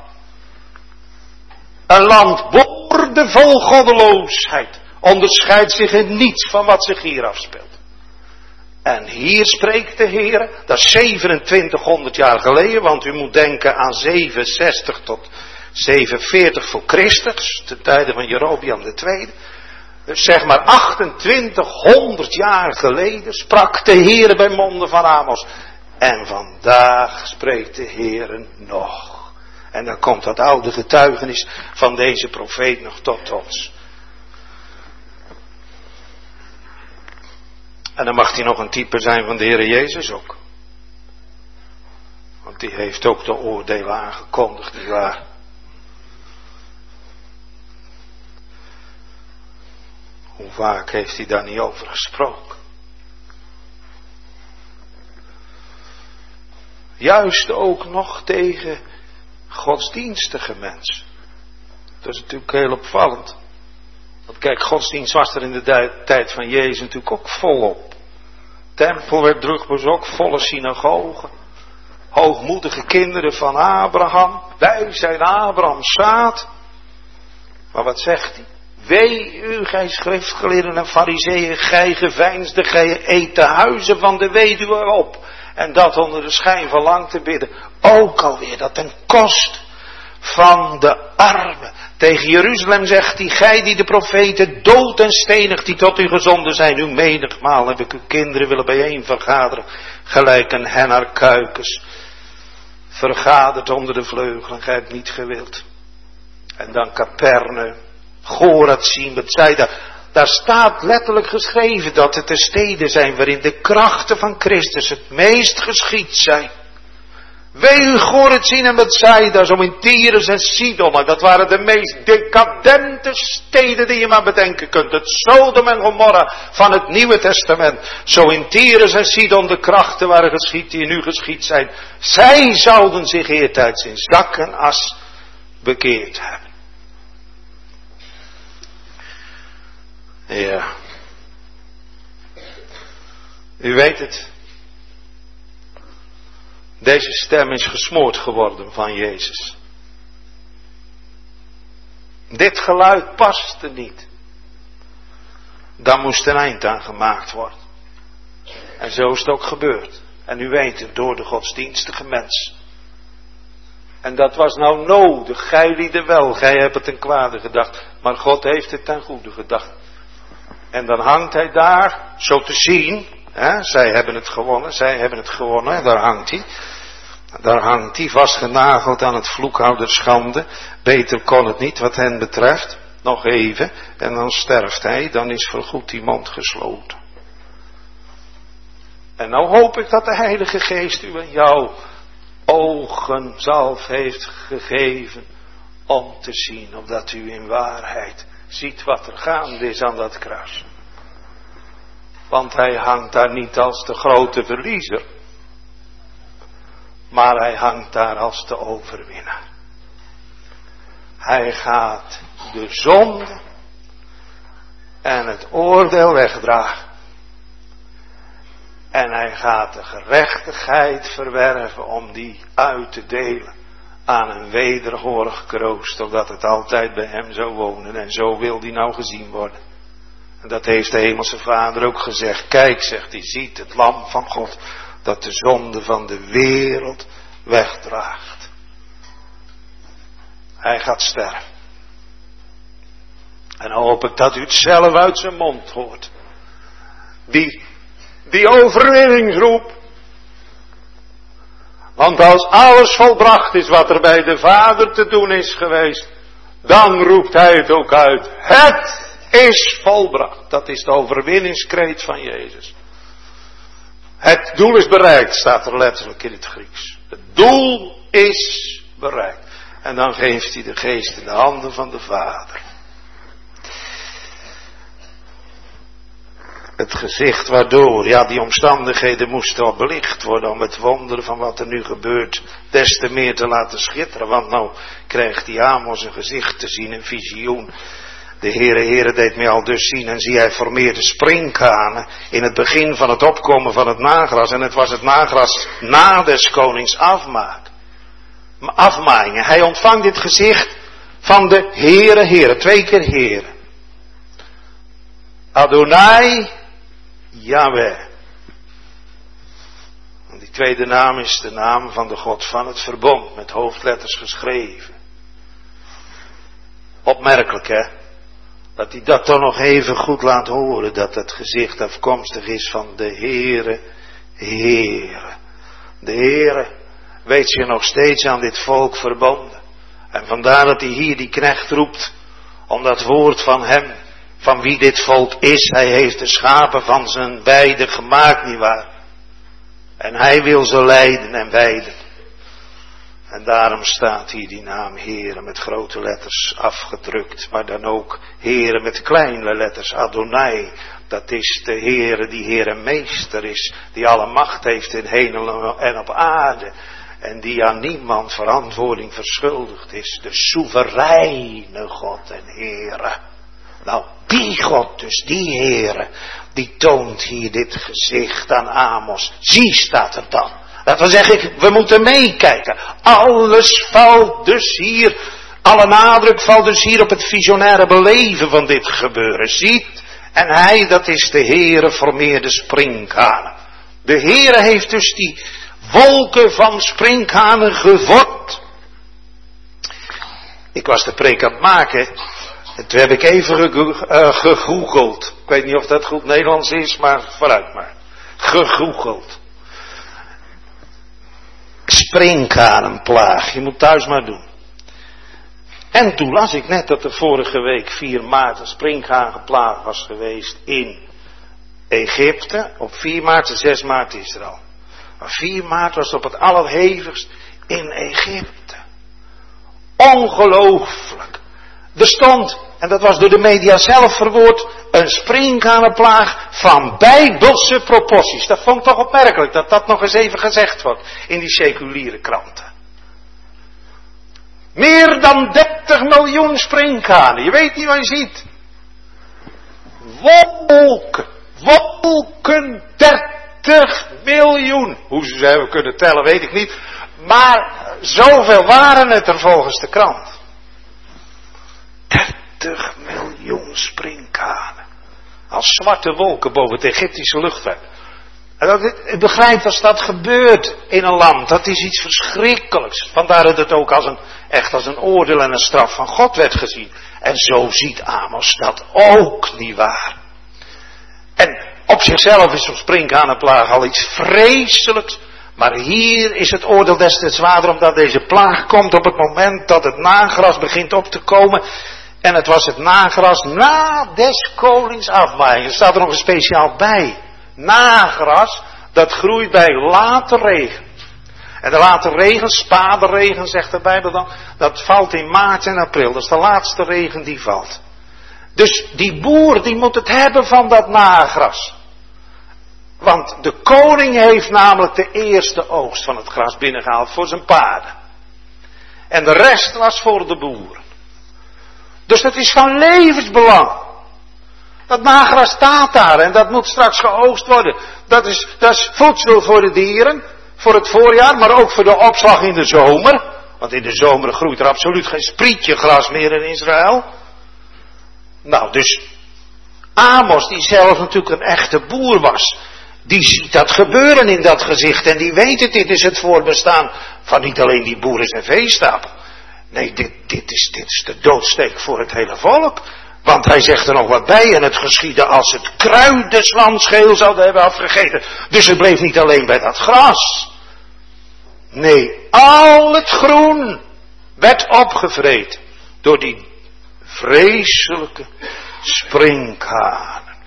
Een land boordevol goddeloosheid onderscheidt zich in niets van wat zich hier afspeelt. En hier spreekt de Heer, dat is zevenentwintighonderd jaar geleden, want u moet denken aan zevenenzestig tot zevenenveertig voor Christus, ten tijde van Jerobeam de Tweede. Dus zeg maar achtentwintighonderd jaar geleden sprak de Heer bij monden van Amos. En vandaag spreekt de Heer nog. En dan komt dat oude getuigenis van deze profeet nog tot ons. En dan mag hij nog een type zijn van de Heer Jezus ook. Want die heeft ook de oordelen aangekondigd, nietwaar? Hoe vaak heeft hij daar niet over gesproken? Juist ook nog tegen godsdienstige mensen. Dat is natuurlijk heel opvallend. Want kijk, godsdienst was er in de tijd van Jezus natuurlijk ook volop. Tempel werd druk bezocht, volle synagogen. Hoogmoedige kinderen van Abraham. Wij zijn Abrahams zaad. Maar wat zegt hij? Wee u, gij schriftgeleerden en farizeeën, gij geveinsden, gij eet de huizen van de weduwe op. En dat onder de schijn van lang te bidden. Ook alweer dat ten kost van de armen. Tegen Jeruzalem zegt hij, gij die de profeten dood en stenig die tot u gezonden zijn. U menigmaal heb ik uw kinderen willen bijeen vergaderen. Gelijk een hen haar kuikens. Vergaderd onder de vleugelen, gij hebt niet gewild. En dan Capernaum. Chorazin, Bethsaida. Daar staat letterlijk geschreven dat het de steden zijn waarin de krachten van Christus het meest geschied zijn. Wee u Chorazin en Bethsaida, zo in Tyrus en Sidon. Dat waren de meest decadente steden die je maar bedenken kunt. Het Sodom en Gomorra van het Nieuwe Testament. Zo in Tyrus en Sidon de krachten waren geschied die nu geschied zijn. Zij zouden zich eertijds in zak en as bekeerd hebben. Ja. U weet het. Deze stem is gesmoord geworden van Jezus. Dit geluid paste niet. Daar moest een eind aan gemaakt worden. En zo is het ook gebeurd. En u weet het, door de godsdienstige mens. En dat was nou nodig. Gij lieden wel, gij hebt het ten kwade gedacht. Maar God heeft het ten goede gedacht. En dan hangt hij daar, zo te zien. Hè, zij hebben het gewonnen, zij hebben het gewonnen. Daar hangt hij. Daar hangt hij vastgenageld aan het vloekhouder schande. Beter kon het niet wat hen betreft. Nog even. En dan sterft hij. Dan is voorgoed die mond gesloten. En nou hoop ik dat de Heilige Geest u en jou ogen zalf heeft gegeven. Om te zien of dat u in waarheid ziet wat er gaande is aan dat kruis. Want hij hangt daar niet als de grote verliezer. Maar hij hangt daar als de overwinnaar. Hij gaat de zonde en het oordeel wegdragen. En hij gaat de gerechtigheid verwerven om die uit te delen aan een wederhorig kroost. Opdat het altijd bij hem zou wonen. En zo wil die nou gezien worden. En dat heeft de hemelse Vader ook gezegd. Kijk, zegt hij, ziet het lam van God dat de zonde van de wereld wegdraagt. Hij gaat sterven. En dan hoop ik dat u het zelf uit zijn mond hoort. Die, die overwinningsroep. Want als alles volbracht is wat er bij de Vader te doen is geweest, dan roept hij het ook uit. Het is volbracht. Dat is de overwinningskreet van Jezus. Het doel is bereikt, staat er letterlijk in het Grieks. Het doel is bereikt. En dan geeft hij de geest in de handen van de Vader. Het gezicht waardoor, ja, die omstandigheden moesten al belicht worden om het wonder van wat er nu gebeurt des te meer te laten schitteren. Want nou krijgt die Amos een gezicht te zien, een visioen. De Heere, Heere deed mij al dus zien en zie hij formeerde sprinkhanen in het begin van het opkomen van het nagras. En het was het nagras na des konings afmaak. afmaaiingen. Hij ontvangt dit gezicht van de Heere, Heere, twee keer Heere. Adonai, Yahweh. En die tweede naam is de naam van de God van het verbond, met hoofdletters geschreven. Opmerkelijk, hè? Dat hij dat toch nog even goed laat horen, dat het gezicht afkomstig is van de Heere, Heere. De Heere weet zich nog steeds aan dit volk verbonden. En vandaar dat hij hier die knecht roept, om dat woord van hem, van wie dit volk is. Hij heeft de schapen van zijn weide gemaakt, nietwaar? En hij wil ze leiden en weiden. En daarom staat hier die naam Heere met grote letters afgedrukt. Maar dan ook Heere met kleine letters, Adonai. Dat is de Heere die Heer en Meester is. Die alle macht heeft in hemel en op aarde. En die aan niemand verantwoording verschuldigd is. De soevereine God en Heere. Nou, die God dus, die Heere, die toont hier dit gezicht aan Amos. Zie, staat er dan. Dat wil zeggen, we moeten meekijken. Alles valt dus hier, alle nadruk valt dus hier op het visionaire beleven van dit gebeuren. Ziet, en hij, dat is de Heere, formeerde sprinkhanen. De Heere heeft dus die wolken van sprinkhanen gevormd. Ik was de preek aan het maken. En toen heb ik even gegoogeld. Ik weet niet of dat goed Nederlands is, maar vooruit maar. Gegoogeld. Sprinkhanenplaag. Je moet thuis maar doen. En toen las ik net dat er vorige week vier maart een sprinkhanenplaag was geweest in Egypte. Op vier maart en zes maart Israël. Maar vier maart was op het allerhevigst in Egypte. Ongelooflijk. Er stond, en dat was door de media zelf verwoord, een sprinkhanenplaag van bijbelse proporties. Dat vond ik toch opmerkelijk, dat dat nog eens even gezegd wordt in die seculiere kranten. Meer dan dertig miljoen sprinkhanen, je weet niet wat je ziet. Wolken, wolken, dertig miljoen. Hoe ze ze hebben kunnen tellen, weet ik niet. Maar zoveel waren het er volgens de krant. dertig miljoen sprinkhanen. Als zwarte wolken boven het Egyptische luchtruim. En dat, u begrijpt, als dat gebeurt in een land, dat is iets verschrikkelijks. Vandaar dat het ook als een, echt als een oordeel en een straf van God werd gezien. En zo ziet Amos dat ook niet waar. En op zichzelf is zo'n sprinkhanenplaag al iets vreselijks. Maar hier is het oordeel des te zwaarder, omdat deze plaag komt op het moment dat het nagras begint op te komen. En het was het nagras na des konings afmaaiing. Er staat er nog een speciaal bij. Nagras, dat groeit bij late regen. En de late regen, spaderregen zegt de Bijbel dan, dat valt in maart en april. Dat is de laatste regen die valt. Dus die boer die moet het hebben van dat nagras. Want de koning heeft namelijk de eerste oogst van het gras binnengehaald voor zijn paarden. En de rest was voor de boeren. Dus dat is van levensbelang. Dat nagras staat daar en dat moet straks geoogst worden. Dat is, dat is voedsel voor de dieren, voor het voorjaar, maar ook voor de opslag in de zomer. Want in de zomer groeit er absoluut geen sprietje gras meer in Israël. Nou, dus Amos, die zelf natuurlijk een echte boer was, die ziet dat gebeuren in dat gezicht en die weet het, dit is het voorbestaan van niet alleen die boeren en veestapel. Nee, dit, dit, is, dit is de doodsteek voor het hele volk. Want hij zegt er nog wat bij, en het geschiedde als het kruid des lands geheel zouden hebben afgegeten. Dus het bleef niet alleen bij dat gras. Nee, al het groen werd opgevreten door die vreselijke sprinkhanen.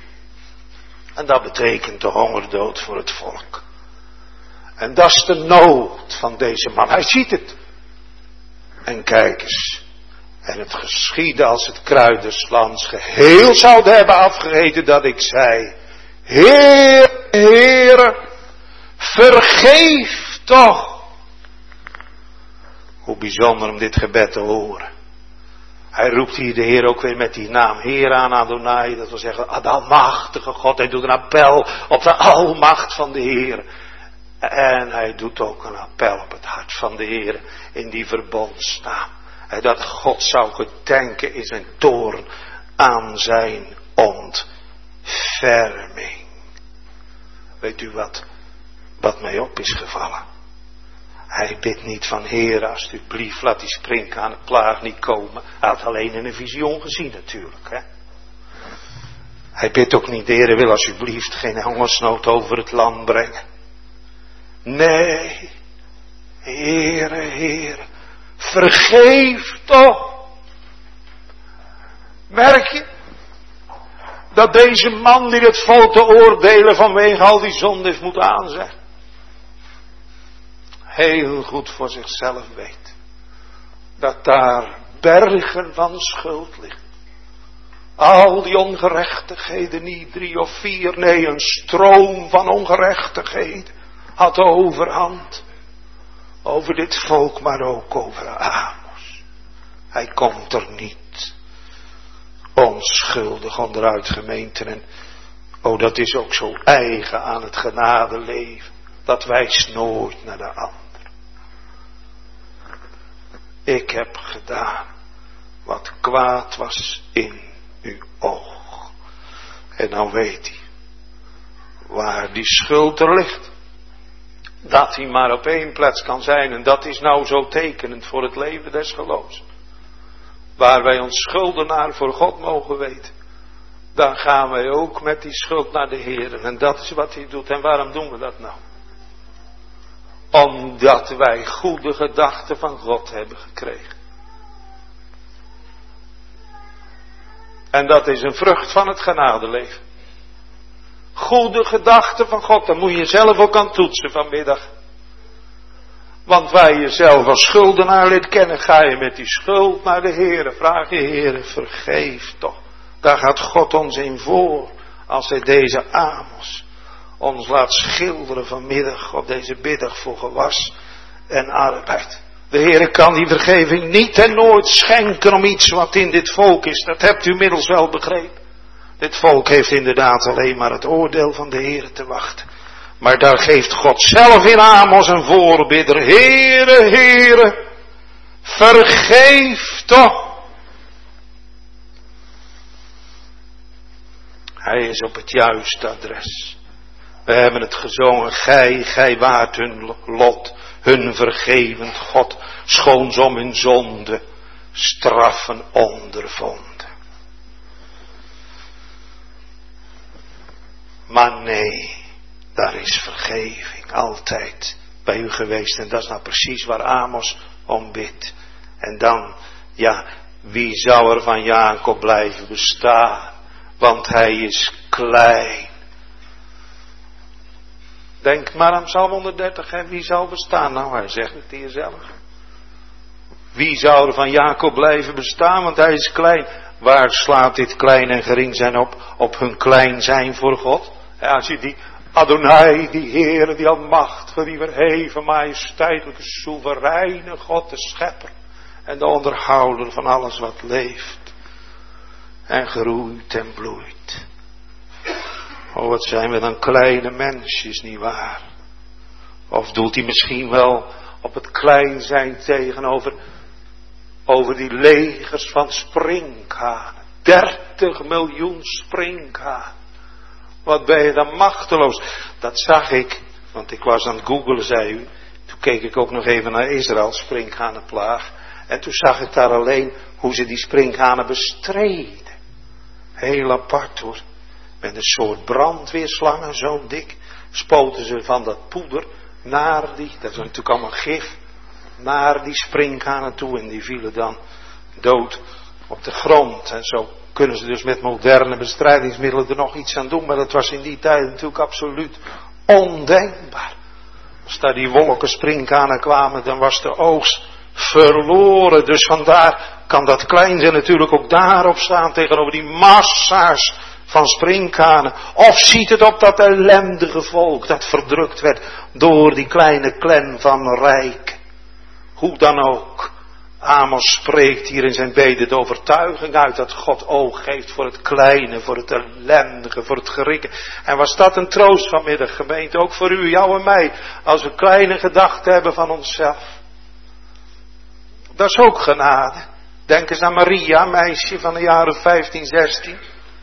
En dat betekent de hongerdood voor het volk. En dat is de nood van deze man. Hij ziet het. En kijk eens. En het geschiedde als het kruid des lands geheel zouden hebben afgegeten, dat ik zei: Heer, Heere, vergeef toch. Hoe bijzonder om dit gebed te horen. Hij roept hier de Heer ook weer met die naam Heer aan, Adonai. Dat wil zeggen, de almachtige God. Hij doet een appel op de almacht van de Heer. En hij doet ook een appel op het hart van de Heer in die verbondsnaam. En dat God zou gedenken in zijn toorn aan zijn ontferming. Weet u wat, wat mij op is gevallen? Hij bidt niet van Heer, alsjeblieft, laat die sprinkhanenplaag niet komen. Hij had alleen in een visioen gezien natuurlijk. Hè? Hij bidt ook niet, de Heer wil alsjeblieft geen hongersnood over het land brengen. Nee, Heere, Heere, vergeef toch. Merk je dat deze man die het volk te oordelen vanwege al die zonde heeft moeten aanzeggen, heel goed voor zichzelf weet dat daar bergen van schuld liggen. Al die ongerechtigheden, niet drie of vier, nee, een stroom van ongerechtigheden had de overhand over dit volk, maar ook over Amos. Hij komt er niet onschuldig onderuit, gemeenten. En oh, dat is ook zo eigen aan het genadeleven. Dat wijst nooit naar de ander. Ik heb gedaan wat kwaad was in uw oog. En nou weet hij waar die schuld er ligt. Dat hij maar op één plaats kan zijn. En dat is nou zo tekenend voor het leven des geloofs. Waar wij ons schuldenaar voor God mogen weten. Dan gaan wij ook met die schuld naar de Heer. En dat is wat hij doet. En waarom doen we dat nou? Omdat wij goede gedachten van God hebben gekregen. En dat is een vrucht van het genadeleven. Goede gedachten van God, daar moet je zelf ook aan toetsen vanmiddag. Want waar je jezelf als schuldenaar leert kennen, ga je met die schuld naar de Heer. Vraag je, Heer, vergeef toch. Daar gaat God ons in voor, als hij deze Amos ons laat schilderen vanmiddag op deze middag voor gewas en arbeid. De Heer kan die vergeving niet en nooit schenken om iets wat in dit volk is. Dat hebt u inmiddels wel begrepen. Dit volk heeft inderdaad alleen maar het oordeel van de Heer te wachten. Maar daar geeft God zelf in Amos een voorbidder. Heere, Heere, vergeef toch. Hij is op het juiste adres. We hebben het gezongen. Gij, gij waart hun lot, hun vergevend God, schoon om hun zonde straffen ondervonden. Maar nee, daar is vergeving altijd bij u geweest. En dat is nou precies waar Amos om bidt. En dan, ja, wie zou er van Jacob blijven bestaan? Want hij is klein. Denk maar aan Psalm honderddertig, hè? Wie zou bestaan? Nou, hij zegt het hier zelf. Wie zou er van Jacob blijven bestaan? Want hij is klein. Waar slaat dit klein en gering zijn op? Op hun klein zijn voor God. Ja, als je die Adonai, die Heere, die almachtige, die verheven, majesteitelijke, soevereine God, de schepper en de onderhouder van alles wat leeft en groeit en bloeit. Oh, wat zijn we dan kleine mensjes, nietwaar? Of doelt hij misschien wel op het klein zijn tegenover over die legers van sprinkhanen. dertig miljoen sprinkhanen. Wat ben je dan machteloos. Dat zag ik, want ik was aan het googlen, zei u. Toen keek ik ook nog even naar Israël, sprinkhanenplaag. En toen zag ik daar alleen hoe ze die sprinkhanen bestreden. Heel apart hoor. Met een soort brandweerslangen, zo dik. Spoten ze van dat poeder naar die, dat is natuurlijk allemaal gif, naar die sprinkhanen toe. En die vielen dan dood op de grond. En zo kunnen ze dus met moderne bestrijdingsmiddelen er nog iets aan doen. Maar dat was in die tijd natuurlijk absoluut ondenkbaar. Als daar die wolken sprinkhanen kwamen, dan was de oogst verloren. Dus vandaar kan dat klein zijn natuurlijk ook daarop staan tegenover die massa's van sprinkhanen. Of ziet het op dat ellendige volk dat verdrukt werd door die kleine clan van rijk. Hoe dan ook. Amos spreekt hier in zijn bede de overtuiging uit dat God oog geeft voor het kleine, voor het ellendige, voor het gerikke. En was dat een troost vanmiddag, gemeente, ook voor u, jou en mij, als we kleine gedachten hebben van onszelf. Dat is ook genade. Denk eens aan Maria, meisje van de jaren vijftien, zestien.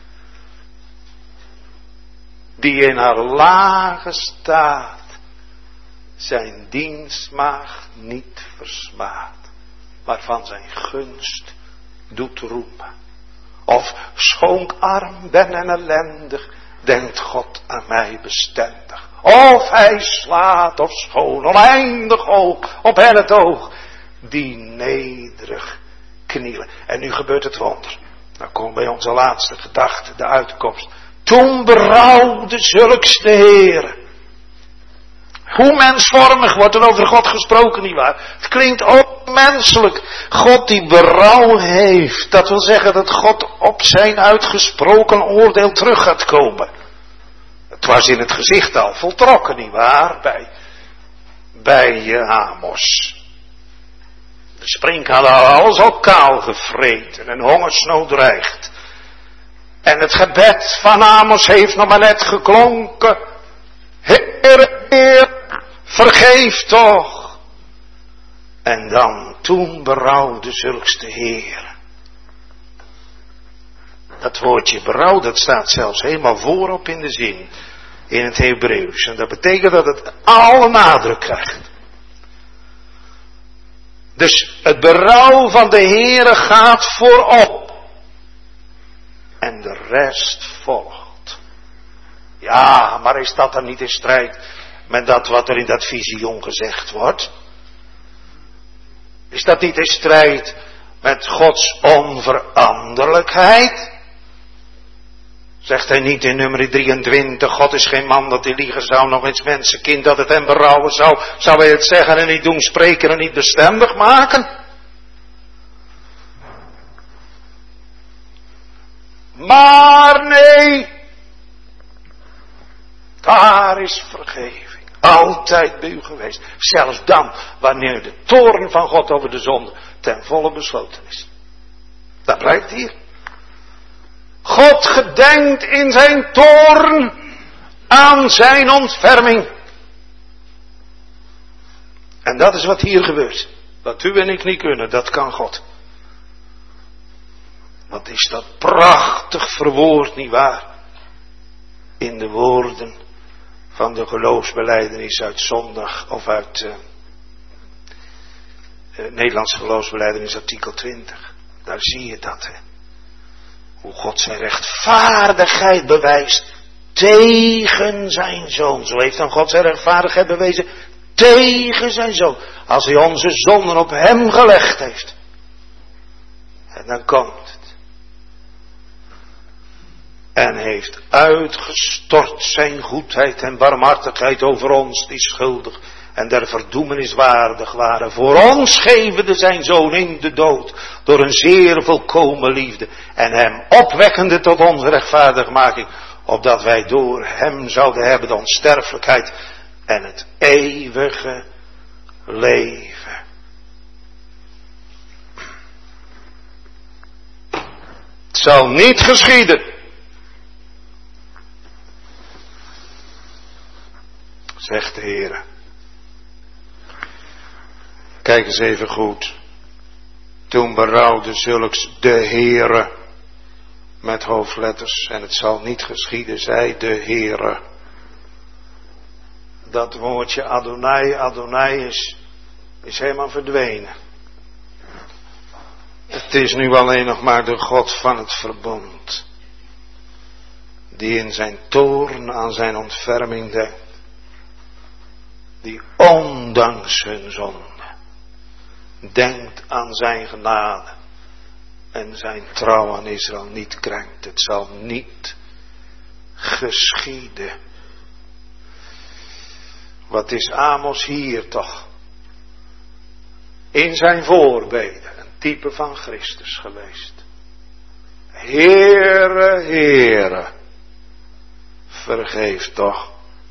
Die in haar lage staat zijn dienstmaagd niet versmaadt, maar van zijn gunst doet roemen. Of schoon arm ben en ellendig, denkt God aan mij bestendig. Of hij slaat of schoon oneindig oog op hen het oog, die nederig knielen. En nu gebeurt het wonder. Dan komt bij onze laatste gedachte de uitkomst. Toen berouwde zulks de Heere. Hoe mensvormig wordt er over God gesproken, nietwaar? Het klinkt ook menselijk. God die berouw heeft. Dat wil zeggen dat God op zijn uitgesproken oordeel terug gaat komen. Het was in het gezicht al voltrokken, nietwaar? Bij, bij Amos. De sprinkhanen hadden alles al kaal gevreten en hongersnood dreigt. En het gebed van Amos heeft nog maar net geklonken. Heer, Heer, vergeef toch. En dan, toen berouwde zulks de Heer. Dat woordje berouw, dat staat zelfs helemaal voorop in de zin. In het Hebreeuws. En dat betekent dat het alle nadruk krijgt. Dus het berouw van de Heere gaat voorop. En de rest volgt. Ja, maar is dat dan niet in strijd met dat wat er in dat visioen gezegd wordt? Is dat niet in strijd met Gods onveranderlijkheid? Zegt hij niet in nummer drieëntwintig, God is geen man dat hij liegen zou, nog eens mensenkind dat het hem berouwen zou. Zou hij het zeggen en niet doen, spreken en niet bestendig maken? Maar nee, daar is vergeving. Altijd bij u geweest. Zelfs dan, wanneer de toorn van God over de zonde ten volle besloten is. Dat blijkt hier. God gedenkt in zijn toorn aan zijn ontferming. En dat is wat hier gebeurt. Wat u en ik niet kunnen, dat kan God. Wat is dat prachtig verwoord, nietwaar? In de woorden van de geloofsbelijdenis uit zondag, of uit uh, uh, Nederlands geloofsbelijdenis artikel twintig. Daar zie je dat, hè. Hoe God zijn rechtvaardigheid bewijst tegen zijn zoon. Zo heeft dan God zijn rechtvaardigheid bewezen tegen zijn zoon. Als hij onze zonden op hem gelegd heeft. En dan komt het. En heeft uitgestort zijn goedheid en barmhartigheid over ons die schuldig en der verdoemenis waardig waren. Voor ons gevende zijn zoon in de dood door een zeer volkomen liefde. En hem opwekkende tot onze rechtvaardigmaking. Opdat wij door hem zouden hebben de onsterfelijkheid en het eeuwige leven. Het zal niet geschieden. Zegt de Heere. Kijk eens even goed. Toen berouwde zulks de Heere. Met hoofdletters. En het zal niet geschieden, zei de Heere. Dat woordje Adonai, Adonai is, is helemaal verdwenen. Het is nu alleen nog maar de God van het verbond. Die in zijn toorn aan zijn ontferming denkt. Die ondanks hun zonde denkt aan zijn genade en zijn trouw aan Israël niet krenkt. Het zal niet geschieden. Wat is Amos hier toch in zijn voorbeden een type van Christus geweest. Heere, Heere, vergeef toch.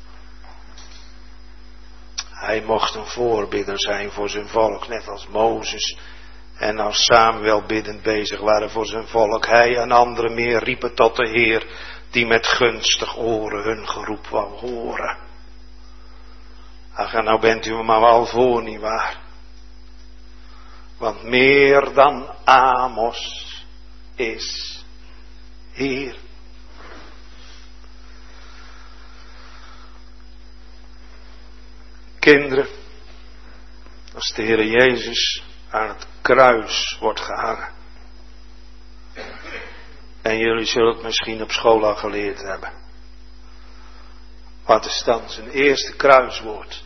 Hij mocht een voorbidder zijn voor zijn volk, net als Mozes en als Samuel biddend bezig waren voor zijn volk. Hij en anderen meer riepen tot de Heer, die met gunstig oren hun geroep wou horen. Ach, en nou bent u er maar wel voor, nietwaar? Want meer dan Amos is hier. Kinderen, als de Heer Jezus aan het kruis wordt gehangen. En jullie zullen het misschien op school al geleerd hebben. Wat is dan zijn eerste kruiswoord?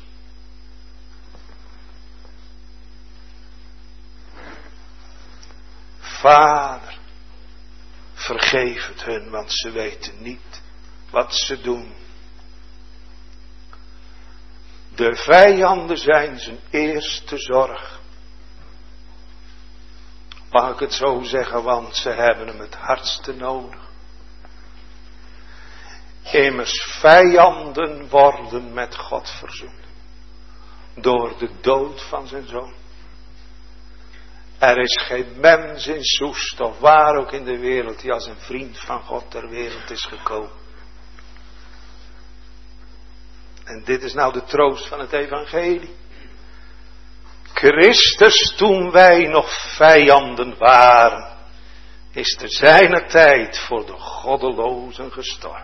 Vader, vergeef het hun, want ze weten niet wat ze doen. De vijanden zijn zijn eerste zorg. Mag ik het zo zeggen, want ze hebben hem het hardste nodig. Immers vijanden worden met God verzoend. Door de dood van zijn zoon. Er is geen mens in Soest of waar ook in de wereld die als een vriend van God ter wereld is gekomen. En dit is nou de troost van het evangelie. Christus, toen wij nog vijanden waren, is te zijner tijd voor de goddelozen gestorven.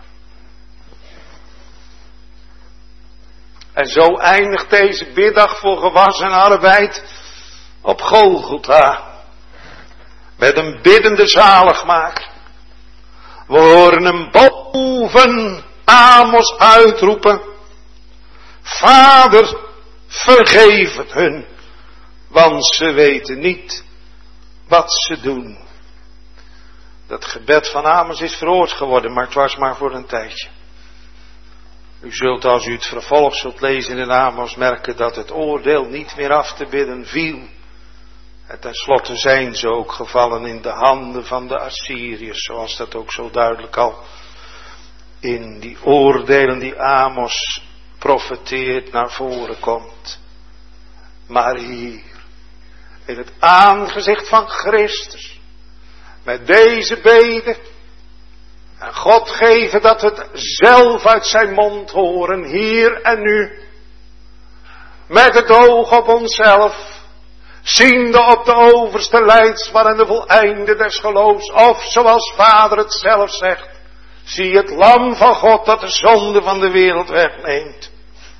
En zo eindigt deze middag voor gewas en arbeid op Golgotha. Met een biddende zaligmaker. We horen hem boven Amos uitroepen. Vader, vergeef het hun, want ze weten niet wat ze doen. Dat gebed van Amos is verhoord geworden, maar het was maar voor een tijdje. U zult, als u het vervolg zult lezen in Amos, merken dat het oordeel niet meer af te bidden viel. En tenslotte zijn ze ook gevallen in de handen van de Assyriërs, zoals dat ook zo duidelijk al in die oordelen die Amos profeteert naar voren komt. Maar hier, in het aangezicht van Christus, met deze bede, en God geven dat we het zelf uit zijn mond horen, hier en nu, met het oog op onszelf, ziende op de overste leidsman en de voleinde des geloofs, of zoals Vader het zelf zegt, Zie het lam van God dat de zonde van de wereld wegneemt.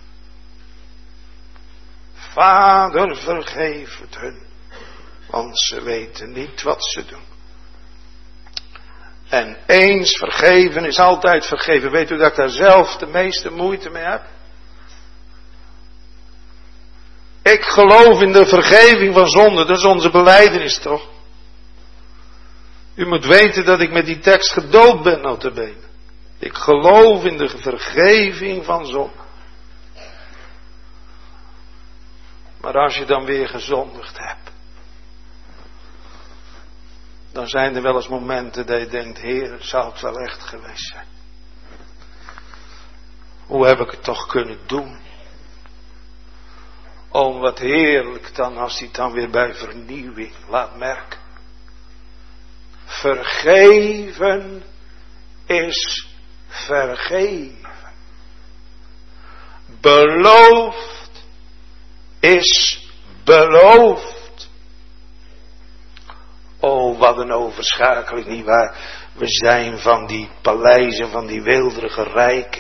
Vader, vergeef het hun, want ze weten niet wat ze doen. En eens vergeven is altijd vergeven. Weet u dat ik daar zelf de meeste moeite mee heb? Ik geloof in de vergeving van zonde, dat is onze belijdenis toch? U moet weten dat ik met die tekst gedoopt ben, nota bene. Ik geloof in de vergeving van zonde. Maar als je dan weer gezondigd hebt, dan zijn er wel eens momenten dat je denkt, Heer, zou het wel echt geweest zijn? Hoe heb ik het toch kunnen doen? Oh, wat heerlijk dan als hij het dan weer bij vernieuwing laat merken. Vergeven is vergeven. Beloofd is beloofd. Oh, wat een overschakeling, nietwaar? We zijn van die paleizen, van die weelderige rijken.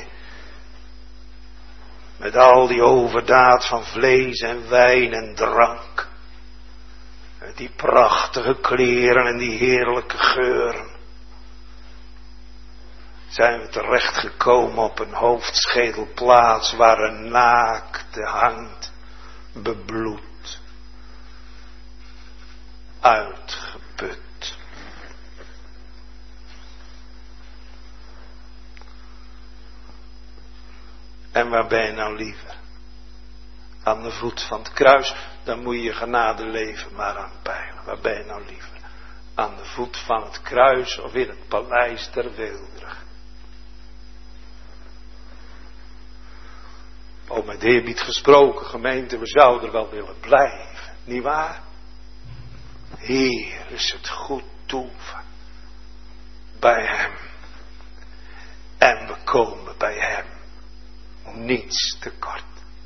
Met al die overdaad van vlees en wijn en drank. Met die prachtige kleren en die heerlijke geuren. Zijn we terechtgekomen op een hoofdschedelplaats waar een naakte hangt, bebloed, uitgeput. En waar ben je nou liever? Aan de voet van het kruis, dan moet je je genadeleven maar aan peilen. Waar ben je nou liever? Aan de voet van het kruis of in het paleis der weelderig? Oh, met eerbied gesproken, gemeente, we zouden er wel willen blijven. Niet waar? Heer, is het goed toeven bij hem. En we komen bij hem. Niets tekort.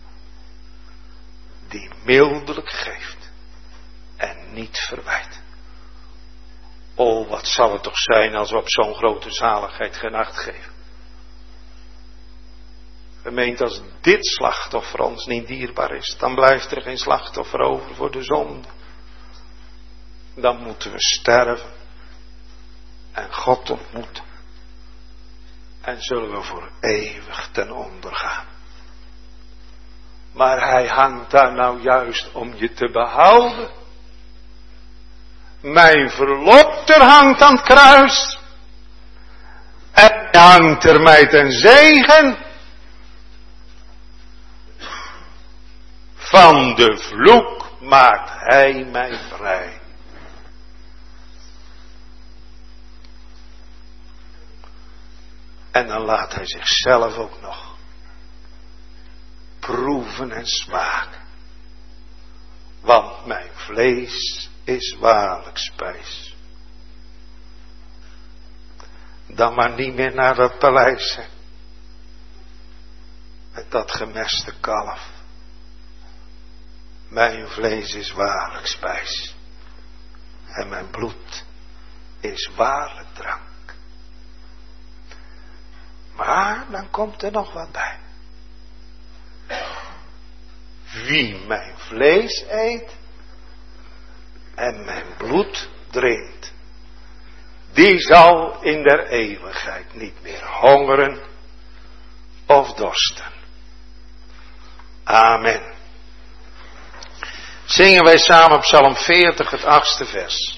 Die mildelijk geeft. En niet verwijt. Oh, wat zal het toch zijn als we op zo'n grote zaligheid geen acht geven. Gemeente, als dit slachtoffer ons niet dierbaar is, dan blijft er geen slachtoffer over voor de zonde. Dan moeten we sterven. En God ontmoeten. En zullen we voor eeuwig ten onder gaan. Maar hij hangt daar nou juist om je te behouden. Mijn verlobter hangt aan het kruis. En hij hangt er mij ten zegen. Van de vloek maakt hij mij vrij. En dan laat hij zichzelf ook nog proeven en smaken. Want mijn vlees is waarlijk spijs. Dan maar niet meer naar dat paleis. Met dat gemeste kalf. Mijn vlees is waarlijk spijs. En mijn bloed is waarlijk drank. Maar dan komt er nog wat bij. Wie mijn vlees eet en mijn bloed drinkt, die zal in der eeuwigheid niet meer hongeren of dorsten. Amen. Zingen wij samen Psalm veertig, het achtste vers.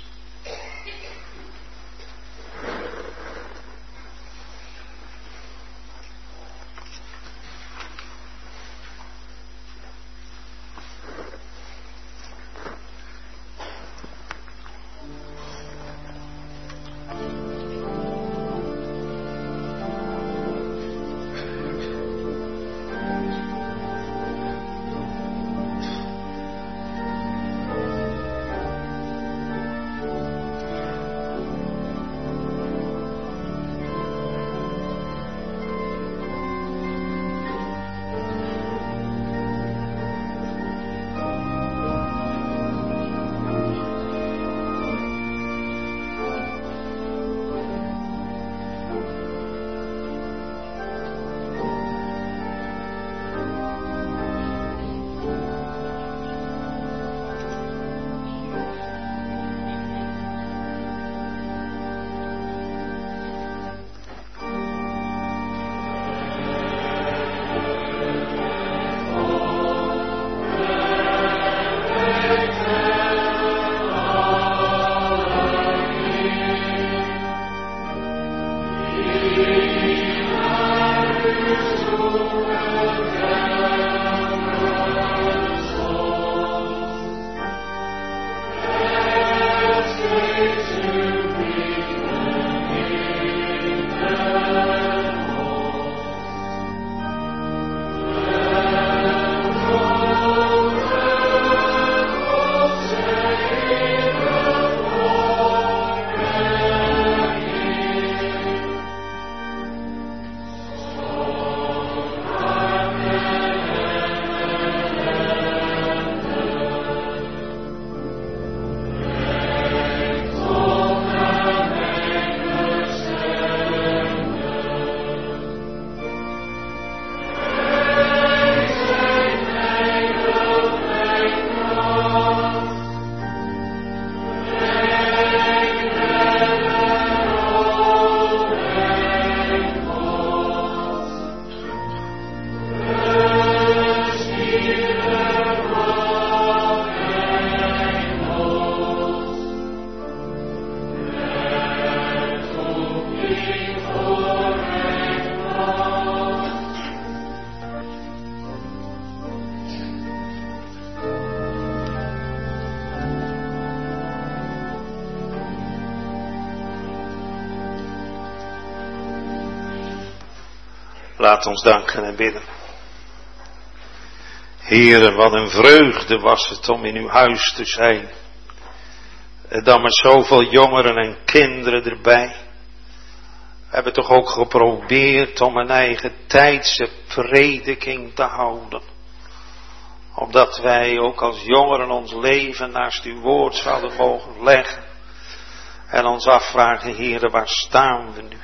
Laat ons danken en bidden. Heere, wat een vreugde was het om in uw huis te zijn. En dan met zoveel jongeren en kinderen erbij. We hebben toch ook geprobeerd om een eigen tijdse prediking te houden. Opdat wij ook als jongeren ons leven naast uw woord zouden mogen leggen. En ons afvragen, Heere, waar staan we nu?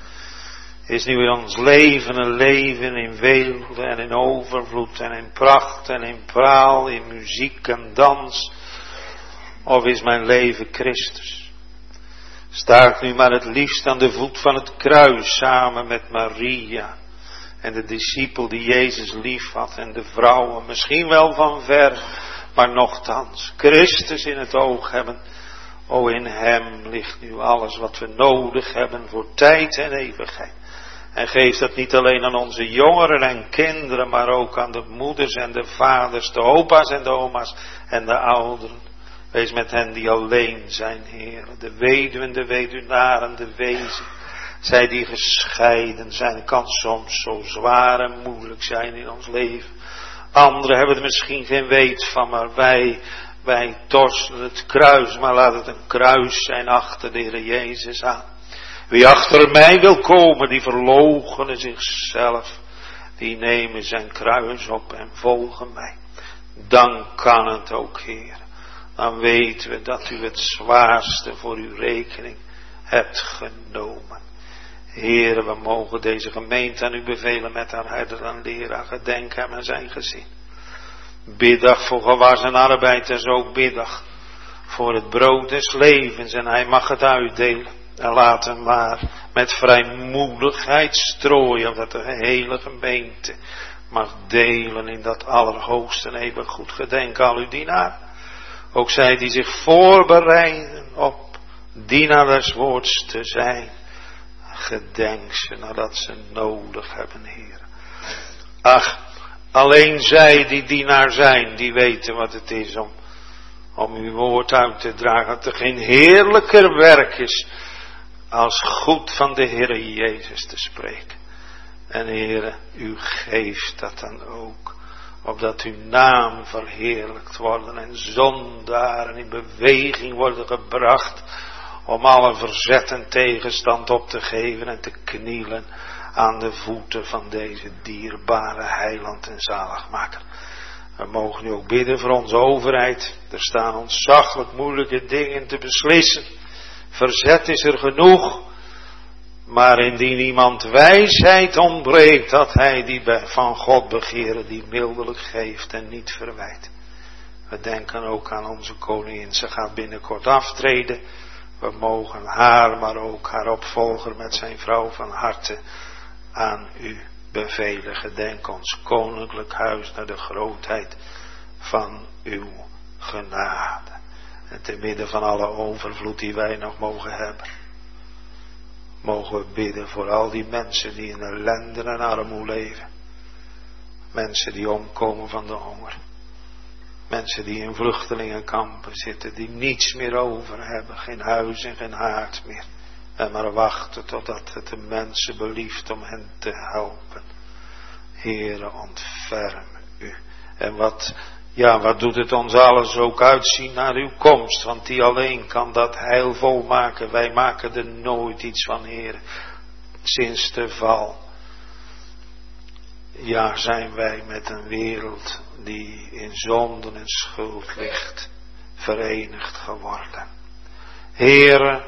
Is nu in ons leven een leven in weelde en in overvloed en in pracht en in praal, in muziek en dans? Of is mijn leven Christus? Sta ik nu maar het liefst aan de voet van het kruis samen met Maria en de discipel die Jezus lief had en de vrouwen, misschien wel van ver, maar nochtans Christus in het oog hebben. O, in hem ligt nu alles wat we nodig hebben voor tijd en eeuwigheid. En geef dat niet alleen aan onze jongeren en kinderen, maar ook aan de moeders en de vaders, de opa's en de oma's en de ouderen. Wees met hen die alleen zijn, Heer. De weduwen, de weduwnaren, de wezen. Zij die gescheiden zijn, kan soms zo zwaar en moeilijk zijn in ons leven. Anderen hebben er misschien geen weet van, maar wij, wij torsen het kruis. Maar laat het een kruis zijn achter de Heer Jezus aan. Wie achter mij wil komen, die verloochenen zichzelf. Die nemen zijn kruis op en volgen mij. Dan kan het ook, Heer. Dan weten we dat u het zwaarste voor uw rekening hebt genomen. Heere, we mogen deze gemeente aan u bevelen met haar herder en leraar. Gedenk hem en zijn gezin. Biddag voor gewas en arbeid en ook biddag voor het brood des levens. En hij mag het uitdelen. En laat hem maar met vrijmoedigheid strooien, dat de hele gemeente mag delen in dat allerhoogste en eeuwig goed. Gedenk al uw dienaar. Ook zij die zich voorbereiden op dienaars woords te zijn. Gedenk ze nadat ze nodig hebben, Heer. Ach, alleen zij die dienaar zijn, die weten wat het is om, om uw woord uit te dragen. Dat er geen heerlijker werk is als goed van de Heer Jezus te spreken. En Heere, u geeft dat dan ook. Opdat uw naam verheerlijkt wordt en zondaren in beweging worden gebracht. Om alle verzet en tegenstand op te geven en te knielen aan de voeten van deze dierbare heiland en zaligmaker. We mogen nu ook bidden voor onze overheid. Er staan ontzaglijk moeilijke dingen te beslissen. Verzet is er genoeg. Maar indien iemand wijsheid ontbreekt, dat hij die van God begeren, die mildelijk geeft en niet verwijt. We denken ook aan onze koningin. Ze gaat binnenkort aftreden. We mogen haar, maar ook haar opvolger met zijn vrouw van harte aan u bevelen. Gedenk ons koninklijk huis naar de grootheid van uw genade. En te midden van alle overvloed die wij nog mogen hebben, mogen we bidden voor al die mensen die in ellende en armoede leven. Mensen die omkomen van de honger. Mensen die in vluchtelingenkampen zitten, die niets meer over hebben. Geen huis en geen haard meer. En maar wachten totdat het de mensen belieft om hen te helpen. Heere, ontferm u. En wat, ja, wat doet het ons alles ook uitzien naar uw komst. Want die alleen kan dat heil volmaken. Wij maken er nooit iets van, Heere. Sinds de val. Ja, zijn wij met een wereld die in zonden en schuld ligt, verenigd geworden. Heere,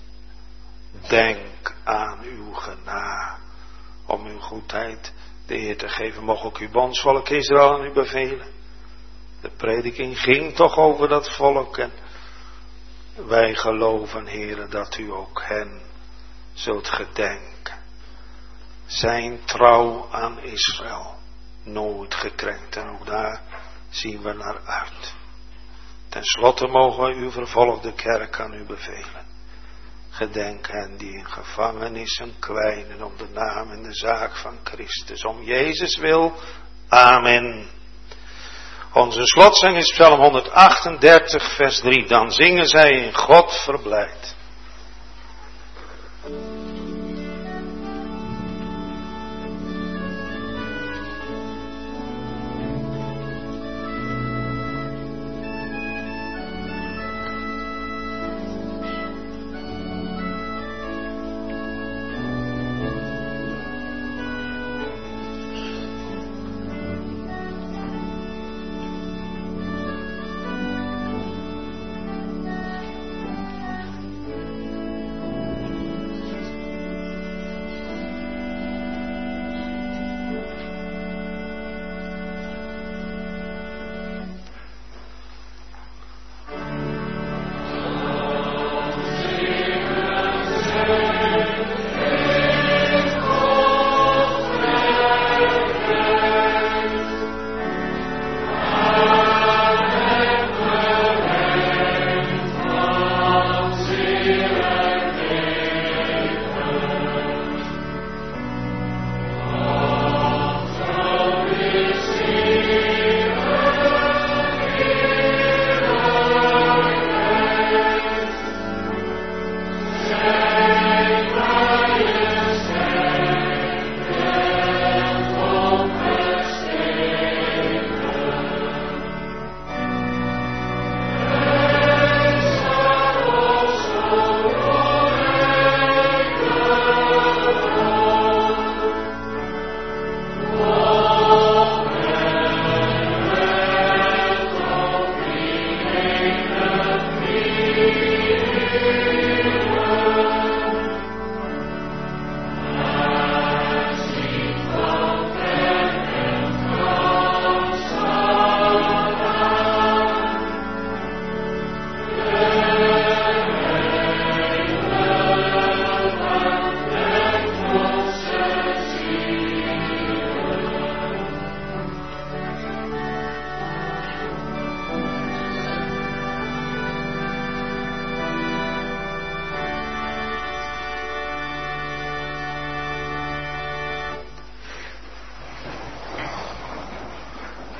denk aan uw genade, om uw goedheid de eer te geven. Mocht ook uw bondsvolk Israël aan u bevelen. De prediking ging toch over dat volk en wij geloven, Heere, dat u ook hen zult gedenken. Zijn trouw aan Israël nooit gekrenkt en ook daar zien we naar uit. Ten slotte mogen we uw vervolgde kerk aan u bevelen. Gedenk hen die in gevangenissen kwijnen om de naam en de zaak van Christus. Om Jezus wil. Amen. Onze slotzang is Psalm honderdachtendertig vers drie. Dan zingen zij in God verblijd.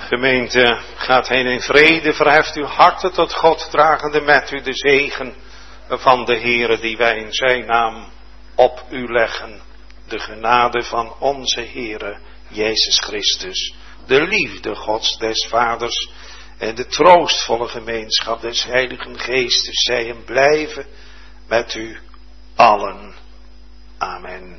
Gemeente, gaat heen in vrede, verheft uw harten tot God, dragende met u de zegen van de Heere die wij in zijn naam op u leggen. De genade van onze Heere Jezus Christus, de liefde Gods des Vaders en de troostvolle gemeenschap des Heiligen Geestes zij en blijven met u allen. Amen.